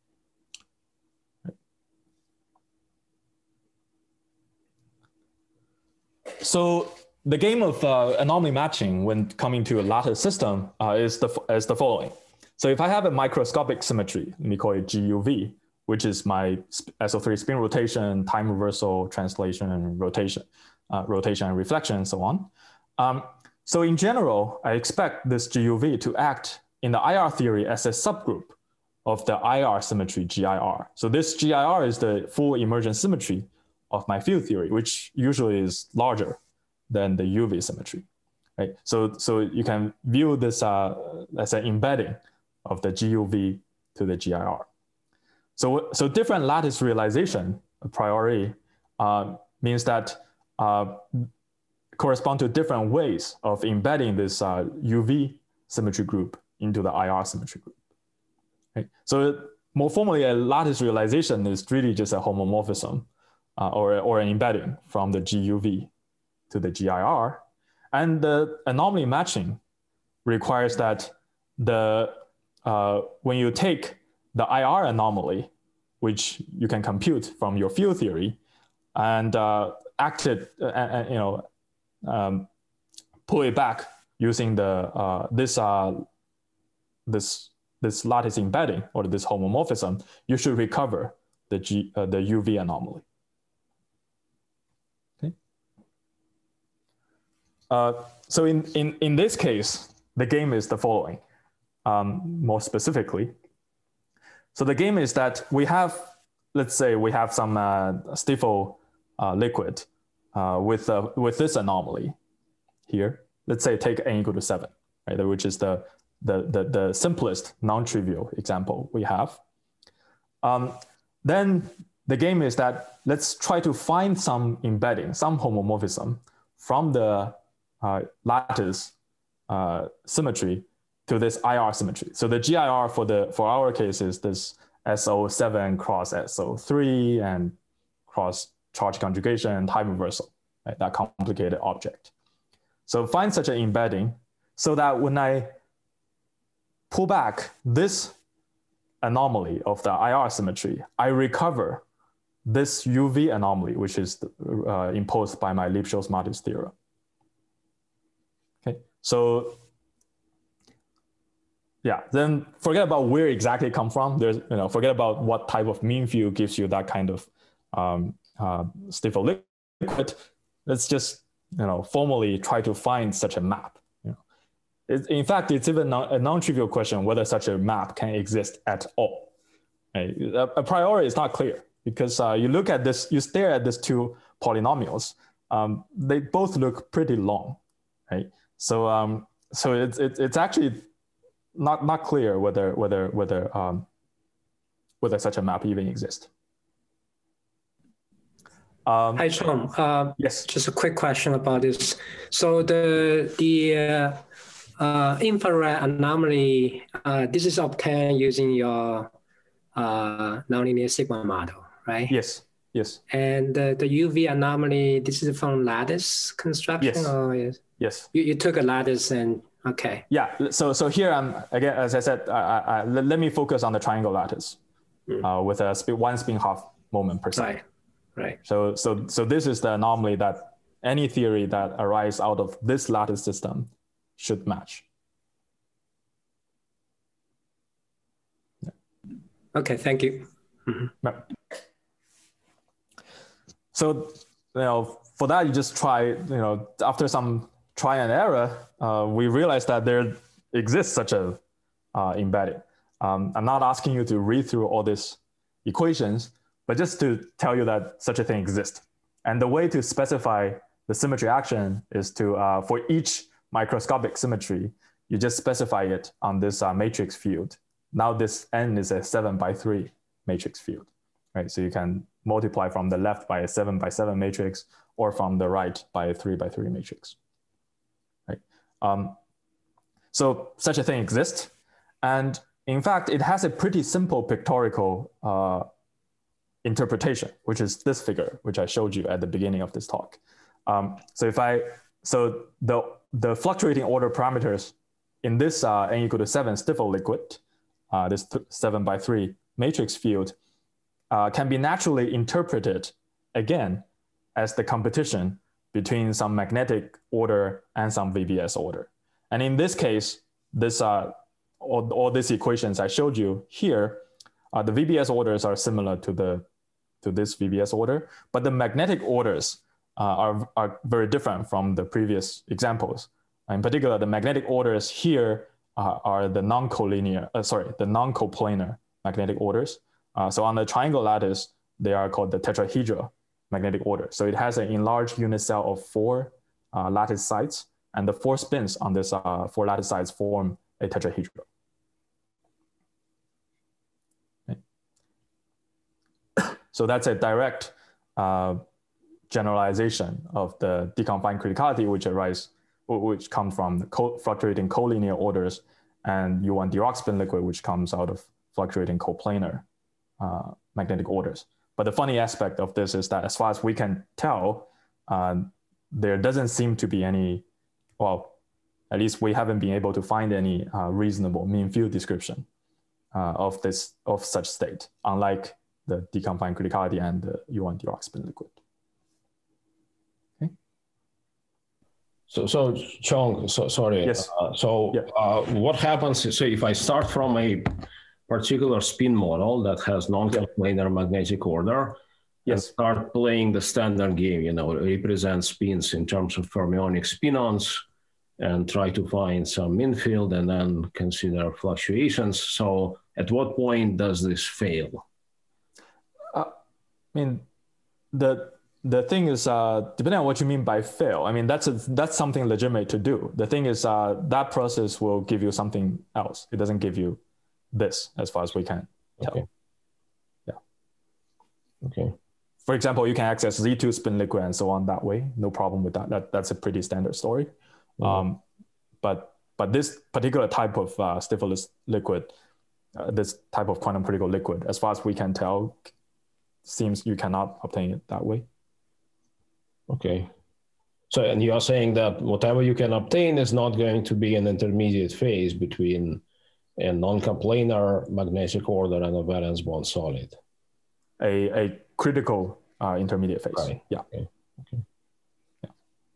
Right. So the game of uh, anomaly matching when coming to a lattice system uh, is, the, is the following. So if I have a microscopic symmetry, let me call it G U V, which is my S O three spin rotation, time reversal, translation, rotation, uh, rotation and reflection, and so on. Um, so in general, I expect this G U V to act in the I R theory as a subgroup of the I R symmetry G I R. So this G I R is the full emergent symmetry of my field theory, which usually is larger than the U V symmetry, right? So, so you can view this uh, as an embedding of the G U V to the G I R. So, so different lattice realization a priori uh, means that uh, correspond to different ways of embedding this uh, U V symmetry group into the I R symmetry group. Right? So more formally, a lattice realization is really just a homomorphism uh, or, or an embedding from the G U V to the G I R. And the anomaly matching requires that the, uh, when you take the I R anomaly, which you can compute from your field theory, and uh, act it, uh, uh, you know, um, pull it back using the uh, this uh, this this lattice embedding or this homomorphism, you should recover the G, uh, the U V anomaly. Okay. Uh, so in, in, in this case, the game is the following, um, more specifically. So the game is that we have, let's say we have some uh, Stifel uh, liquid uh, with, uh, with this anomaly here. Let's say take n equal to seven, right? Which is the, the, the, the simplest non-trivial example we have. Um, then the game is that let's try to find some embedding, some homomorphism from the uh, lattice uh, symmetry to this I R symmetry. So the G I R for, the, for our case is this S O seven cross S O three and cross charge conjugation and time reversal, right? That complicated object. So find such an embedding so that when I pull back this anomaly of the I R symmetry, I recover this U V anomaly, which is uh, imposed by my Lipschitz-Martis theorem. Okay, so yeah, then forget about where exactly it come from. There's, you know, forget about what type of mean field gives you that kind of um, uh, Stifel liquid. Let's just, you know, formally try to find such a map. You know, it, in fact, it's even non, a non-trivial question whether such a map can exist at all. Right? A, a priori, it's not clear because uh, you look at this, you stare at these two polynomials. Um, they both look pretty long, right? So, um, so it's it, it's actually not not clear whether whether whether um, whether such a map even exists. Um, Hi, Tom. Uh, yes. Just a quick question about this. So the the uh, uh, infrared anomaly, uh, this is obtained using your uh, nonlinear sigma model, right? Yes. Yes. And the, the U V anomaly, this is from lattice construction? Yes. Or yes. Yes. You, you took a lattice and okay. Yeah. So so here I'm again, as I said, I, I, I, let me focus on the triangle lattice mm. uh, with a spin, one spin half moment per second. Right. Right. So, so, so this is the anomaly that any theory that arises out of this lattice system should match. Yeah. Okay, thank you. Mm-hmm. So, you know, for that, you just try, you know, after some try and error, uh, we realized that there exists such a uh, embedding. Um, I'm not asking you to read through all these equations, but just to tell you that such a thing exists. And the way to specify the symmetry action is to, uh, for each microscopic symmetry, you just specify it on this uh, matrix field. Now this N is a seven by three matrix field, right? So you can multiply from the left by a seven by seven matrix or from the right by a three by three matrix, right? Um, so such a thing exists. And in fact, it has a pretty simple pictorial uh, interpretation, which is this figure, which I showed you at the beginning of this talk. Um, so if I, so the, the fluctuating order parameters in this uh, n equal to seven Stifel liquid, uh, this seven by three matrix field, uh, can be naturally interpreted again as the competition between some magnetic order and some V B S order. And in this case, this, uh, all, all these equations I showed you here, uh, the V B S orders are similar to the to this V B S order, but the magnetic orders uh, are, are very different from the previous examples. In particular, the magnetic orders here uh, are the non-collinear, uh, sorry, the non-coplanar magnetic orders. Uh, so on the triangle lattice, they are called the tetrahedral magnetic order. So it has an enlarged unit cell of four uh, lattice sites, and the four spins on this uh, four lattice sites form a tetrahedral. So that's a direct uh, generalization of the deconfined criticality, which arises, which comes from the co fluctuating collinear orders, and U one Dirac spin liquid, which comes out of fluctuating coplanar uh, magnetic orders. But the funny aspect of this is that, as far as we can tell, uh, there doesn't seem to be any, well, at least we haven't been able to find any uh, reasonable mean field description uh, of this of such state, unlike the deconfined criticality and the U one Dirac spin liquid. Okay. So, so Chong, so sorry. Yes. Uh, so, yeah. uh, what happens? So, if I start from a particular spin model that has non-coplanar magnetic order, yes, and start playing the standard game, you know, represent spins in terms of fermionic spin-ons, and try to find some mean field, and then consider fluctuations. So, at what point does this fail? Uh, I mean, the the thing is, uh, depending on what you mean by fail, I mean, that's a, that's something legitimate to do. The thing is, uh, that process will give you something else. It doesn't give you this, as far as we can tell. Okay. Yeah. Okay. For example, you can access Z two spin liquid and so on that way. No problem with that. That that's a pretty standard story. Mm-hmm. Um, but but this particular type of uh, stifferless liquid, uh, this type of quantum critical liquid, as far as we can tell, seems you cannot obtain it that way. Okay. So, and you are saying that whatever you can obtain is not going to be an intermediate phase between a non-coplanar magnetic order and a valence bond solid. A, a critical uh, intermediate phase. Right. Yeah. Okay. Okay. Yeah.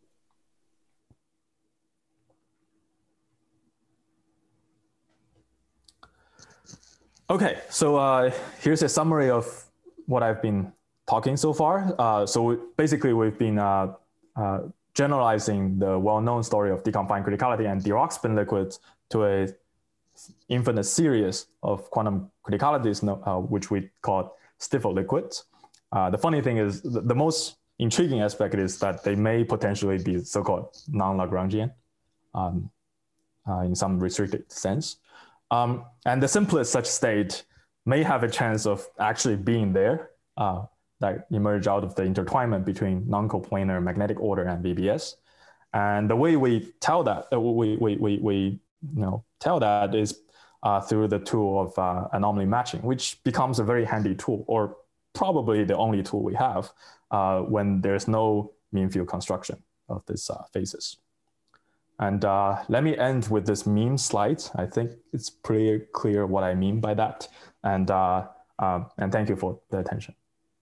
Okay. So uh, here's a summary of what I've been talking so far. Uh, so we, basically, we've been uh, uh, generalizing the well-known story of deconfined criticality and Dirac spin liquids to a infinite series of quantum criticalities, uh, which we call stiffer liquids. Uh, the funny thing is, the, the most intriguing aspect is that they may potentially be so-called non-Lagrangian um, uh, in some restricted sense. Um, and the simplest such state may have a chance of actually being there, uh, that emerge out of the intertwinement between non-coplanar magnetic order and V B S. And the way we tell that, uh, we, we, we, we you know, tell that is uh, through the tool of uh, anomaly matching, which becomes a very handy tool, or probably the only tool we have uh, when there's no mean field construction of these uh, phases. And uh, let me end with this meme slide. I think it's pretty clear what I mean by that. And, uh, uh, and thank you for the attention.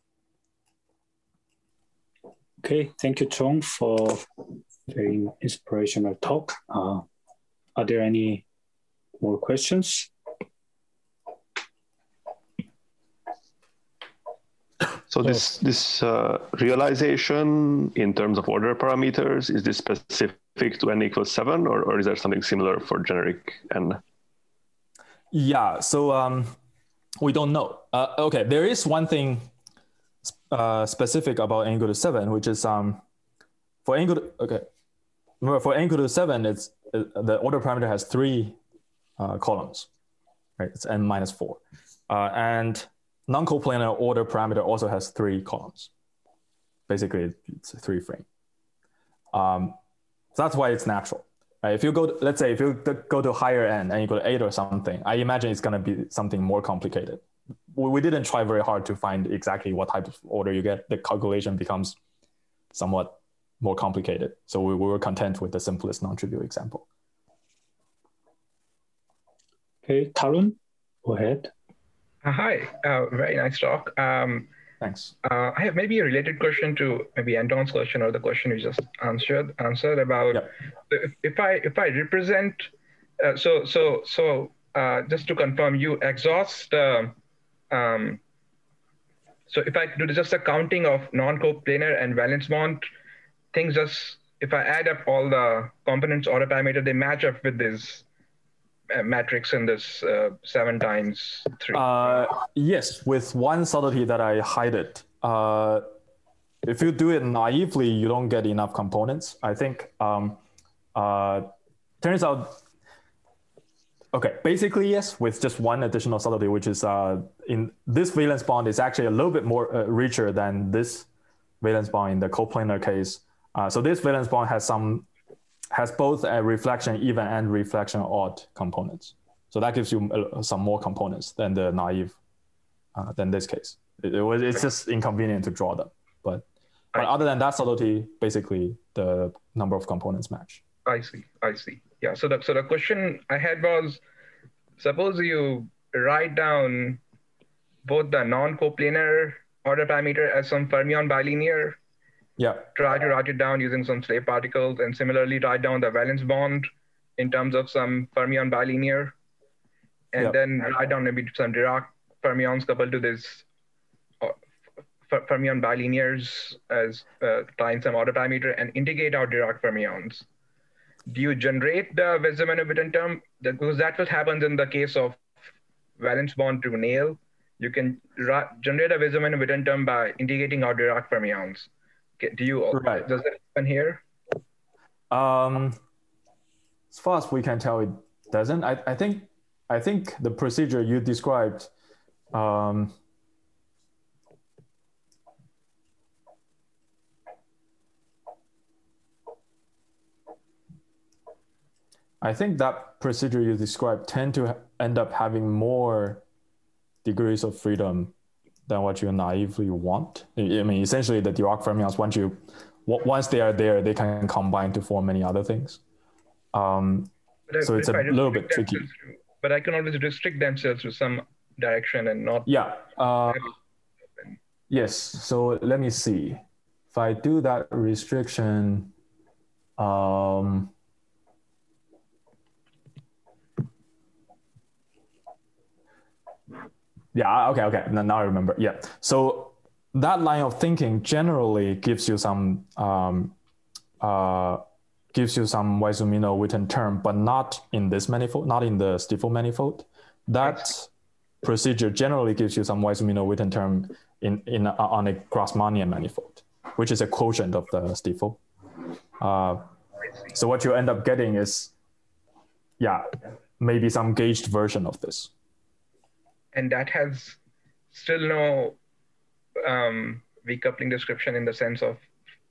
Okay, thank you, Chong, for very inspirational talk. Uh, are there any more questions? So this this uh, realization in terms of order parameters, is this specific to n equals seven, or, or is there something similar for generic n? Yeah, so um, we don't know. Uh, okay, there is one thing uh, specific about n equal to seven, which is um, for n equal to, okay, remember for n equal to seven, it's uh, the order parameter has three uh, columns, right? It's n minus four, uh, and non-coplanar order parameter also has three columns. Basically, it's a three frame. Um, so that's why it's natural. Right? If you go, to, let's say, if you go to higher n and you go to eight or something, I imagine it's going to be something more complicated. We didn't try very hard to find exactly what type of order you get. The calculation becomes somewhat more complicated. So we, we were content with the simplest non-trivial example. Okay, Tarun, go ahead. Uh, hi, uh, very nice talk. Um, Thanks. Uh, I have maybe a related question to maybe Anton's question or the question you just answered. Answered about yep. if, if I if I represent, uh, so so so uh, just to confirm, you exhaust. Uh, um, so if I do just a counting of non-coplanar and valence bond things, just if I add up all the components order parameter, they match up with this Uh, matrix in this uh, seven times three. Uh, yes, with one subtlety that I hide it. Uh, if you do it naively, you don't get enough components. I think um, uh, turns out, okay, basically yes, with just one additional subtlety, which is uh, in this valence bond is actually a little bit more uh, richer than this valence bond in the coplanar case. Uh, so this valence bond has some has both a reflection even and reflection odd components. So that gives you uh, some more components than the naive, uh, than this case. It, it was, it's just inconvenient to draw them. But, but other than that subtlety, basically the number of components match. I see, I see. Yeah, so the, so the question I had was, suppose you write down both the non-coplanar order parameter as some fermion bilinear, Yeah. Try to write it down using some slave particles, and similarly write down the valence bond in terms of some fermion bilinear, and yeah. then write down maybe some Dirac fermions coupled to this uh, fermion bilinears as uh, trying some order parameter and integrate out Dirac fermions. Do you generate the Weismann-Witten term? Because that what happens in the case of valence bond to nail. You can generate a Weismann-Witten term by integrating out Dirac fermions. Do you, right. does that happen here? Um, as far as we can tell, it doesn't. I, I think I think the procedure you described um, I think that procedure you described tend to end up having more degrees of freedom than what you naively want. I mean, essentially the Dirac fermions, once you, once they are there, they can combine to form many other things. Um, but so it's a little bit tricky. To, but I can always restrict themselves to some direction and not. Yeah. Uh, yes. So let me see. If I do that restriction, um, yeah, okay, okay. Now I remember. Yeah. So that line of thinking generally gives you some um, uh, gives you some Weismann-Witten term, but not in this manifold, not in the Stiefel manifold. That procedure generally gives you some Weismann-Witten term in in uh, on a Grassmannian manifold, which is a quotient of the Stiefel. Uh, so what you end up getting is, yeah, maybe some gauged version of this. And that has still no um, weak coupling description in the sense of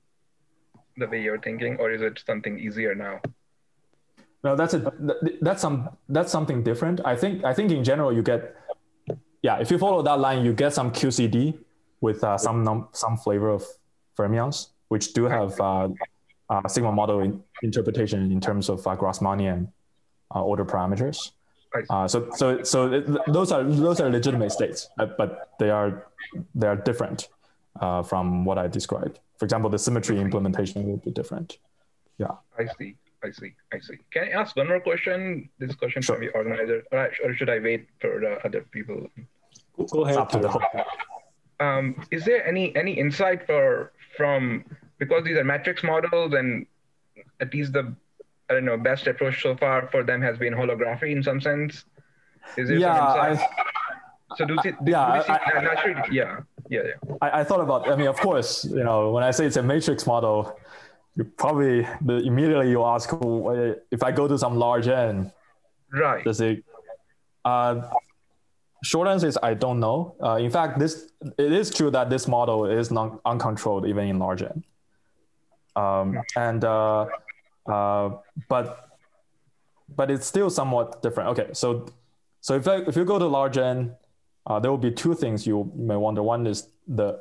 the way you're thinking, or is it something easier now? No, that's a that's some that's something different. I think I think in general you get, yeah, if you follow that line, you get some Q C D with uh, some num some flavor of fermions, which do have uh, uh, sigma model in interpretation in terms of uh, Grassmannian uh, order parameters. Uh, so, so, so it, those are those are legitimate states, uh, but they are they are different uh, from what I described. For example, the symmetry implementation will be different. Yeah. I see. I see. I see. Can I ask one more question? This question sure. from the organizer, or, or should I wait for the other people? Go ahead. Up to the um, is there any any insight for from because these are matrix models, and at least the I don't know, best approach so far for them has been holography in some sense. Is there yeah, some insight? I, so do you, do yeah, you see I, naturally? Yeah, yeah, yeah. I, I thought about, I mean, of course, you know, when I say it's a matrix model, you probably, the, immediately you ask, well, if I go to some large N, right? Does it, uh, short answer is I don't know. Uh, in fact, this it is true that this model is non uncontrolled even in large N. Um, and, uh, Uh, but but it's still somewhat different. Okay, so so if I, if you go to large N, uh, there will be two things you may wonder. One is the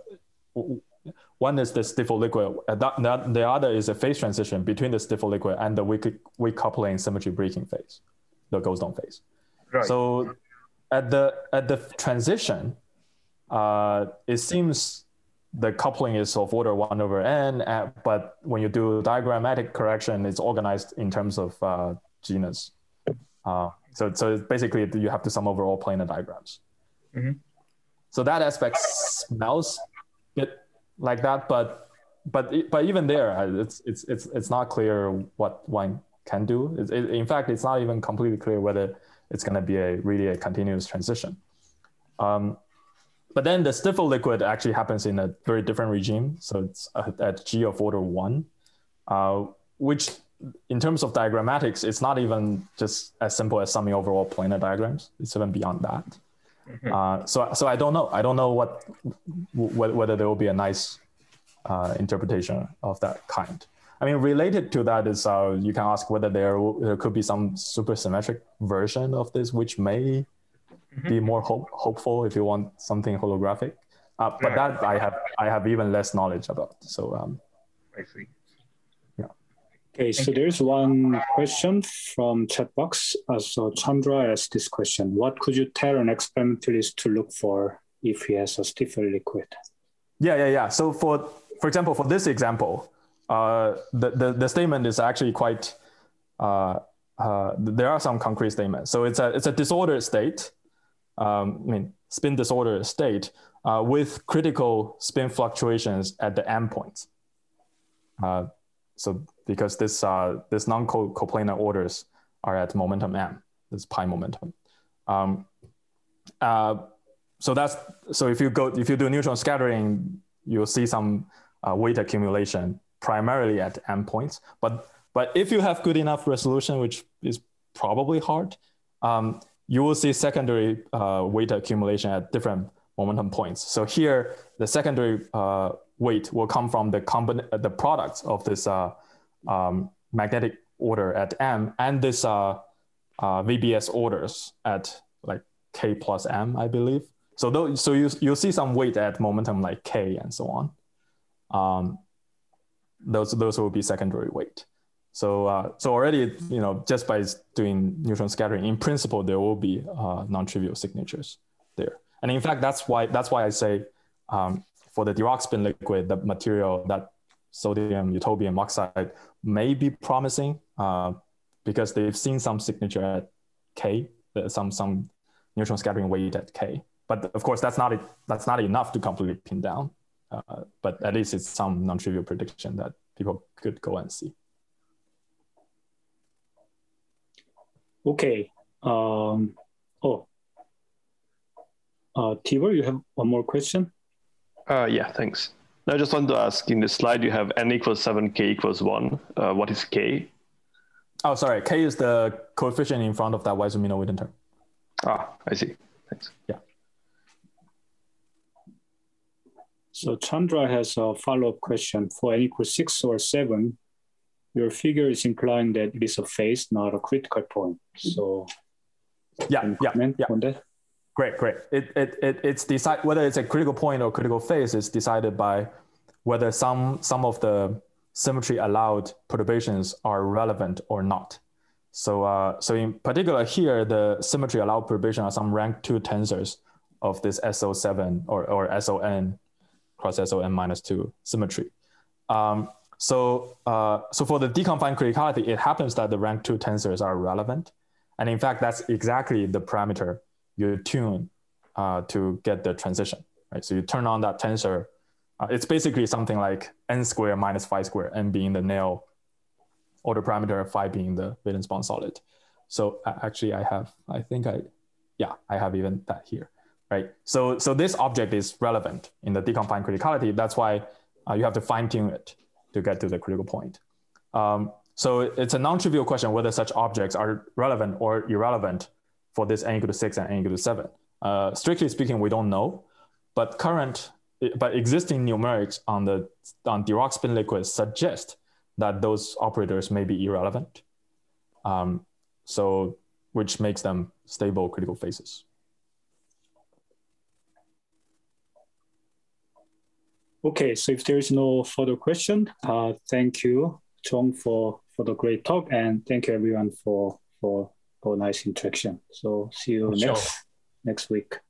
one is the Stiefel liquid. Uh, that, that, the other is a phase transition between the Stiefel liquid and the weak weak coupling symmetry breaking phase, the Goldstone phase. Right. So at the at the transition, uh, it seems the coupling is of order one over n, uh, but when you do diagrammatic correction, it's organized in terms of uh, genus. Uh, so, so basically you have to sum over all planar diagrams. Mm-hmm. So that aspect smells a bit like that, but but but even there, it's it's it's it's not clear what one can do. It, it, in fact, it's not even completely clear whether it's going to be a really a continuous transition. Um, But then the Stiefel liquid actually happens in a very different regime. So it's at G of order one, uh, which in terms of diagrammatics, it's not even just as simple as summing over all planar diagrams. It's even beyond that. Mm-hmm. uh, so, so I don't know. I don't know what whether there will be a nice uh, interpretation of that kind. I mean, related to that is uh, you can ask whether there, there could be some supersymmetric version of this, which may be more hope, hopeful if you want something holographic, uh, but right. that I have I have even less knowledge about. So um, I see. Yeah. Okay, so there's one question from chat box. Uh, so Chandra asked this question: what could you tell an experimentalist to look for if he has a Stiefel liquid? Yeah, yeah, yeah. So for for example, for this example, uh, the, the, the statement is actually quite, uh, uh, there are some concrete statements. So it's a, it's a disordered state, um, I mean, spin disordered state uh, with critical spin fluctuations at the endpoints. Uh, so because this, uh, this non-coplanar orders are at momentum m, this pi momentum. Um, uh, so that's, so if you go, if you do neutron scattering, you'll see some uh, weight accumulation primarily at endpoints. But, but if you have good enough resolution, which is probably hard, um, you will see secondary uh, weight accumulation at different momentum points. So here, the secondary uh, weight will come from the, combin- the products of this uh, um, magnetic order at M and this uh, uh, V B S orders at like K plus M, I believe. So those, so you, you'll see some weight at momentum like K and so on. Um, those, those will be secondary weight. So, uh, so already, you know, just by doing neutron scattering, in principle, there will be uh, non-trivial signatures there. And in fact, that's why, that's why I say um, for the Dirac spin liquid, the material, that sodium ytterbium oxide may be promising uh, because they've seen some signature at K, some, some neutron scattering weight at K. But of course, that's not, that's not enough to completely pin down. Uh, but at least it's some non-trivial prediction that people could go and see. Okay. Um, oh, uh, Tibor, you have one more question? Uh, yeah, thanks. I just wanted to ask, in the slide, you have n equals seven, k equals one. Uh, what is k? Oh, sorry. K is the coefficient in front of that Weisser-Minor-Witten term. Ah, I see. Thanks. Yeah. So Chandra has a follow-up question. For n equals six or seven, your figure is implying that it is a phase, not a critical point. So yeah, yeah, yeah. On that? Great, great. It, it, it, it's decide whether it's a critical point or critical phase is decided by whether some, some of the symmetry allowed perturbations are relevant or not. So, uh, so in particular here, the symmetry allowed perturbation are some rank two tensors of this S O seven or, or S O N cross S O N minus two symmetry. Um, so, uh, so for the deconfined criticality, it happens that the rank two tensors are relevant. And in fact, that's exactly the parameter you tune uh, to get the transition, right? So you turn on that tensor. Uh, it's basically something like n squared minus phi squared, n being the Néel order parameter, phi being the valence bond solid. So uh, actually I have, I think I, yeah, I have even that here, right? So, so this object is relevant in the deconfined criticality. That's why uh, you have to fine tune it to get to the critical point. Um, so it's a non-trivial question whether such objects are relevant or irrelevant for this n equal to six and n equal to seven. Uh, strictly speaking, we don't know, but current, but existing numerics on the on Dirac spin liquids suggest that those operators may be irrelevant. Um, so, which makes them stable critical phases. Okay, so if there is no further question, uh, thank you, Chong, for, for the great talk, and thank you everyone for, for, for nice interaction. So see you Sure. next, next week.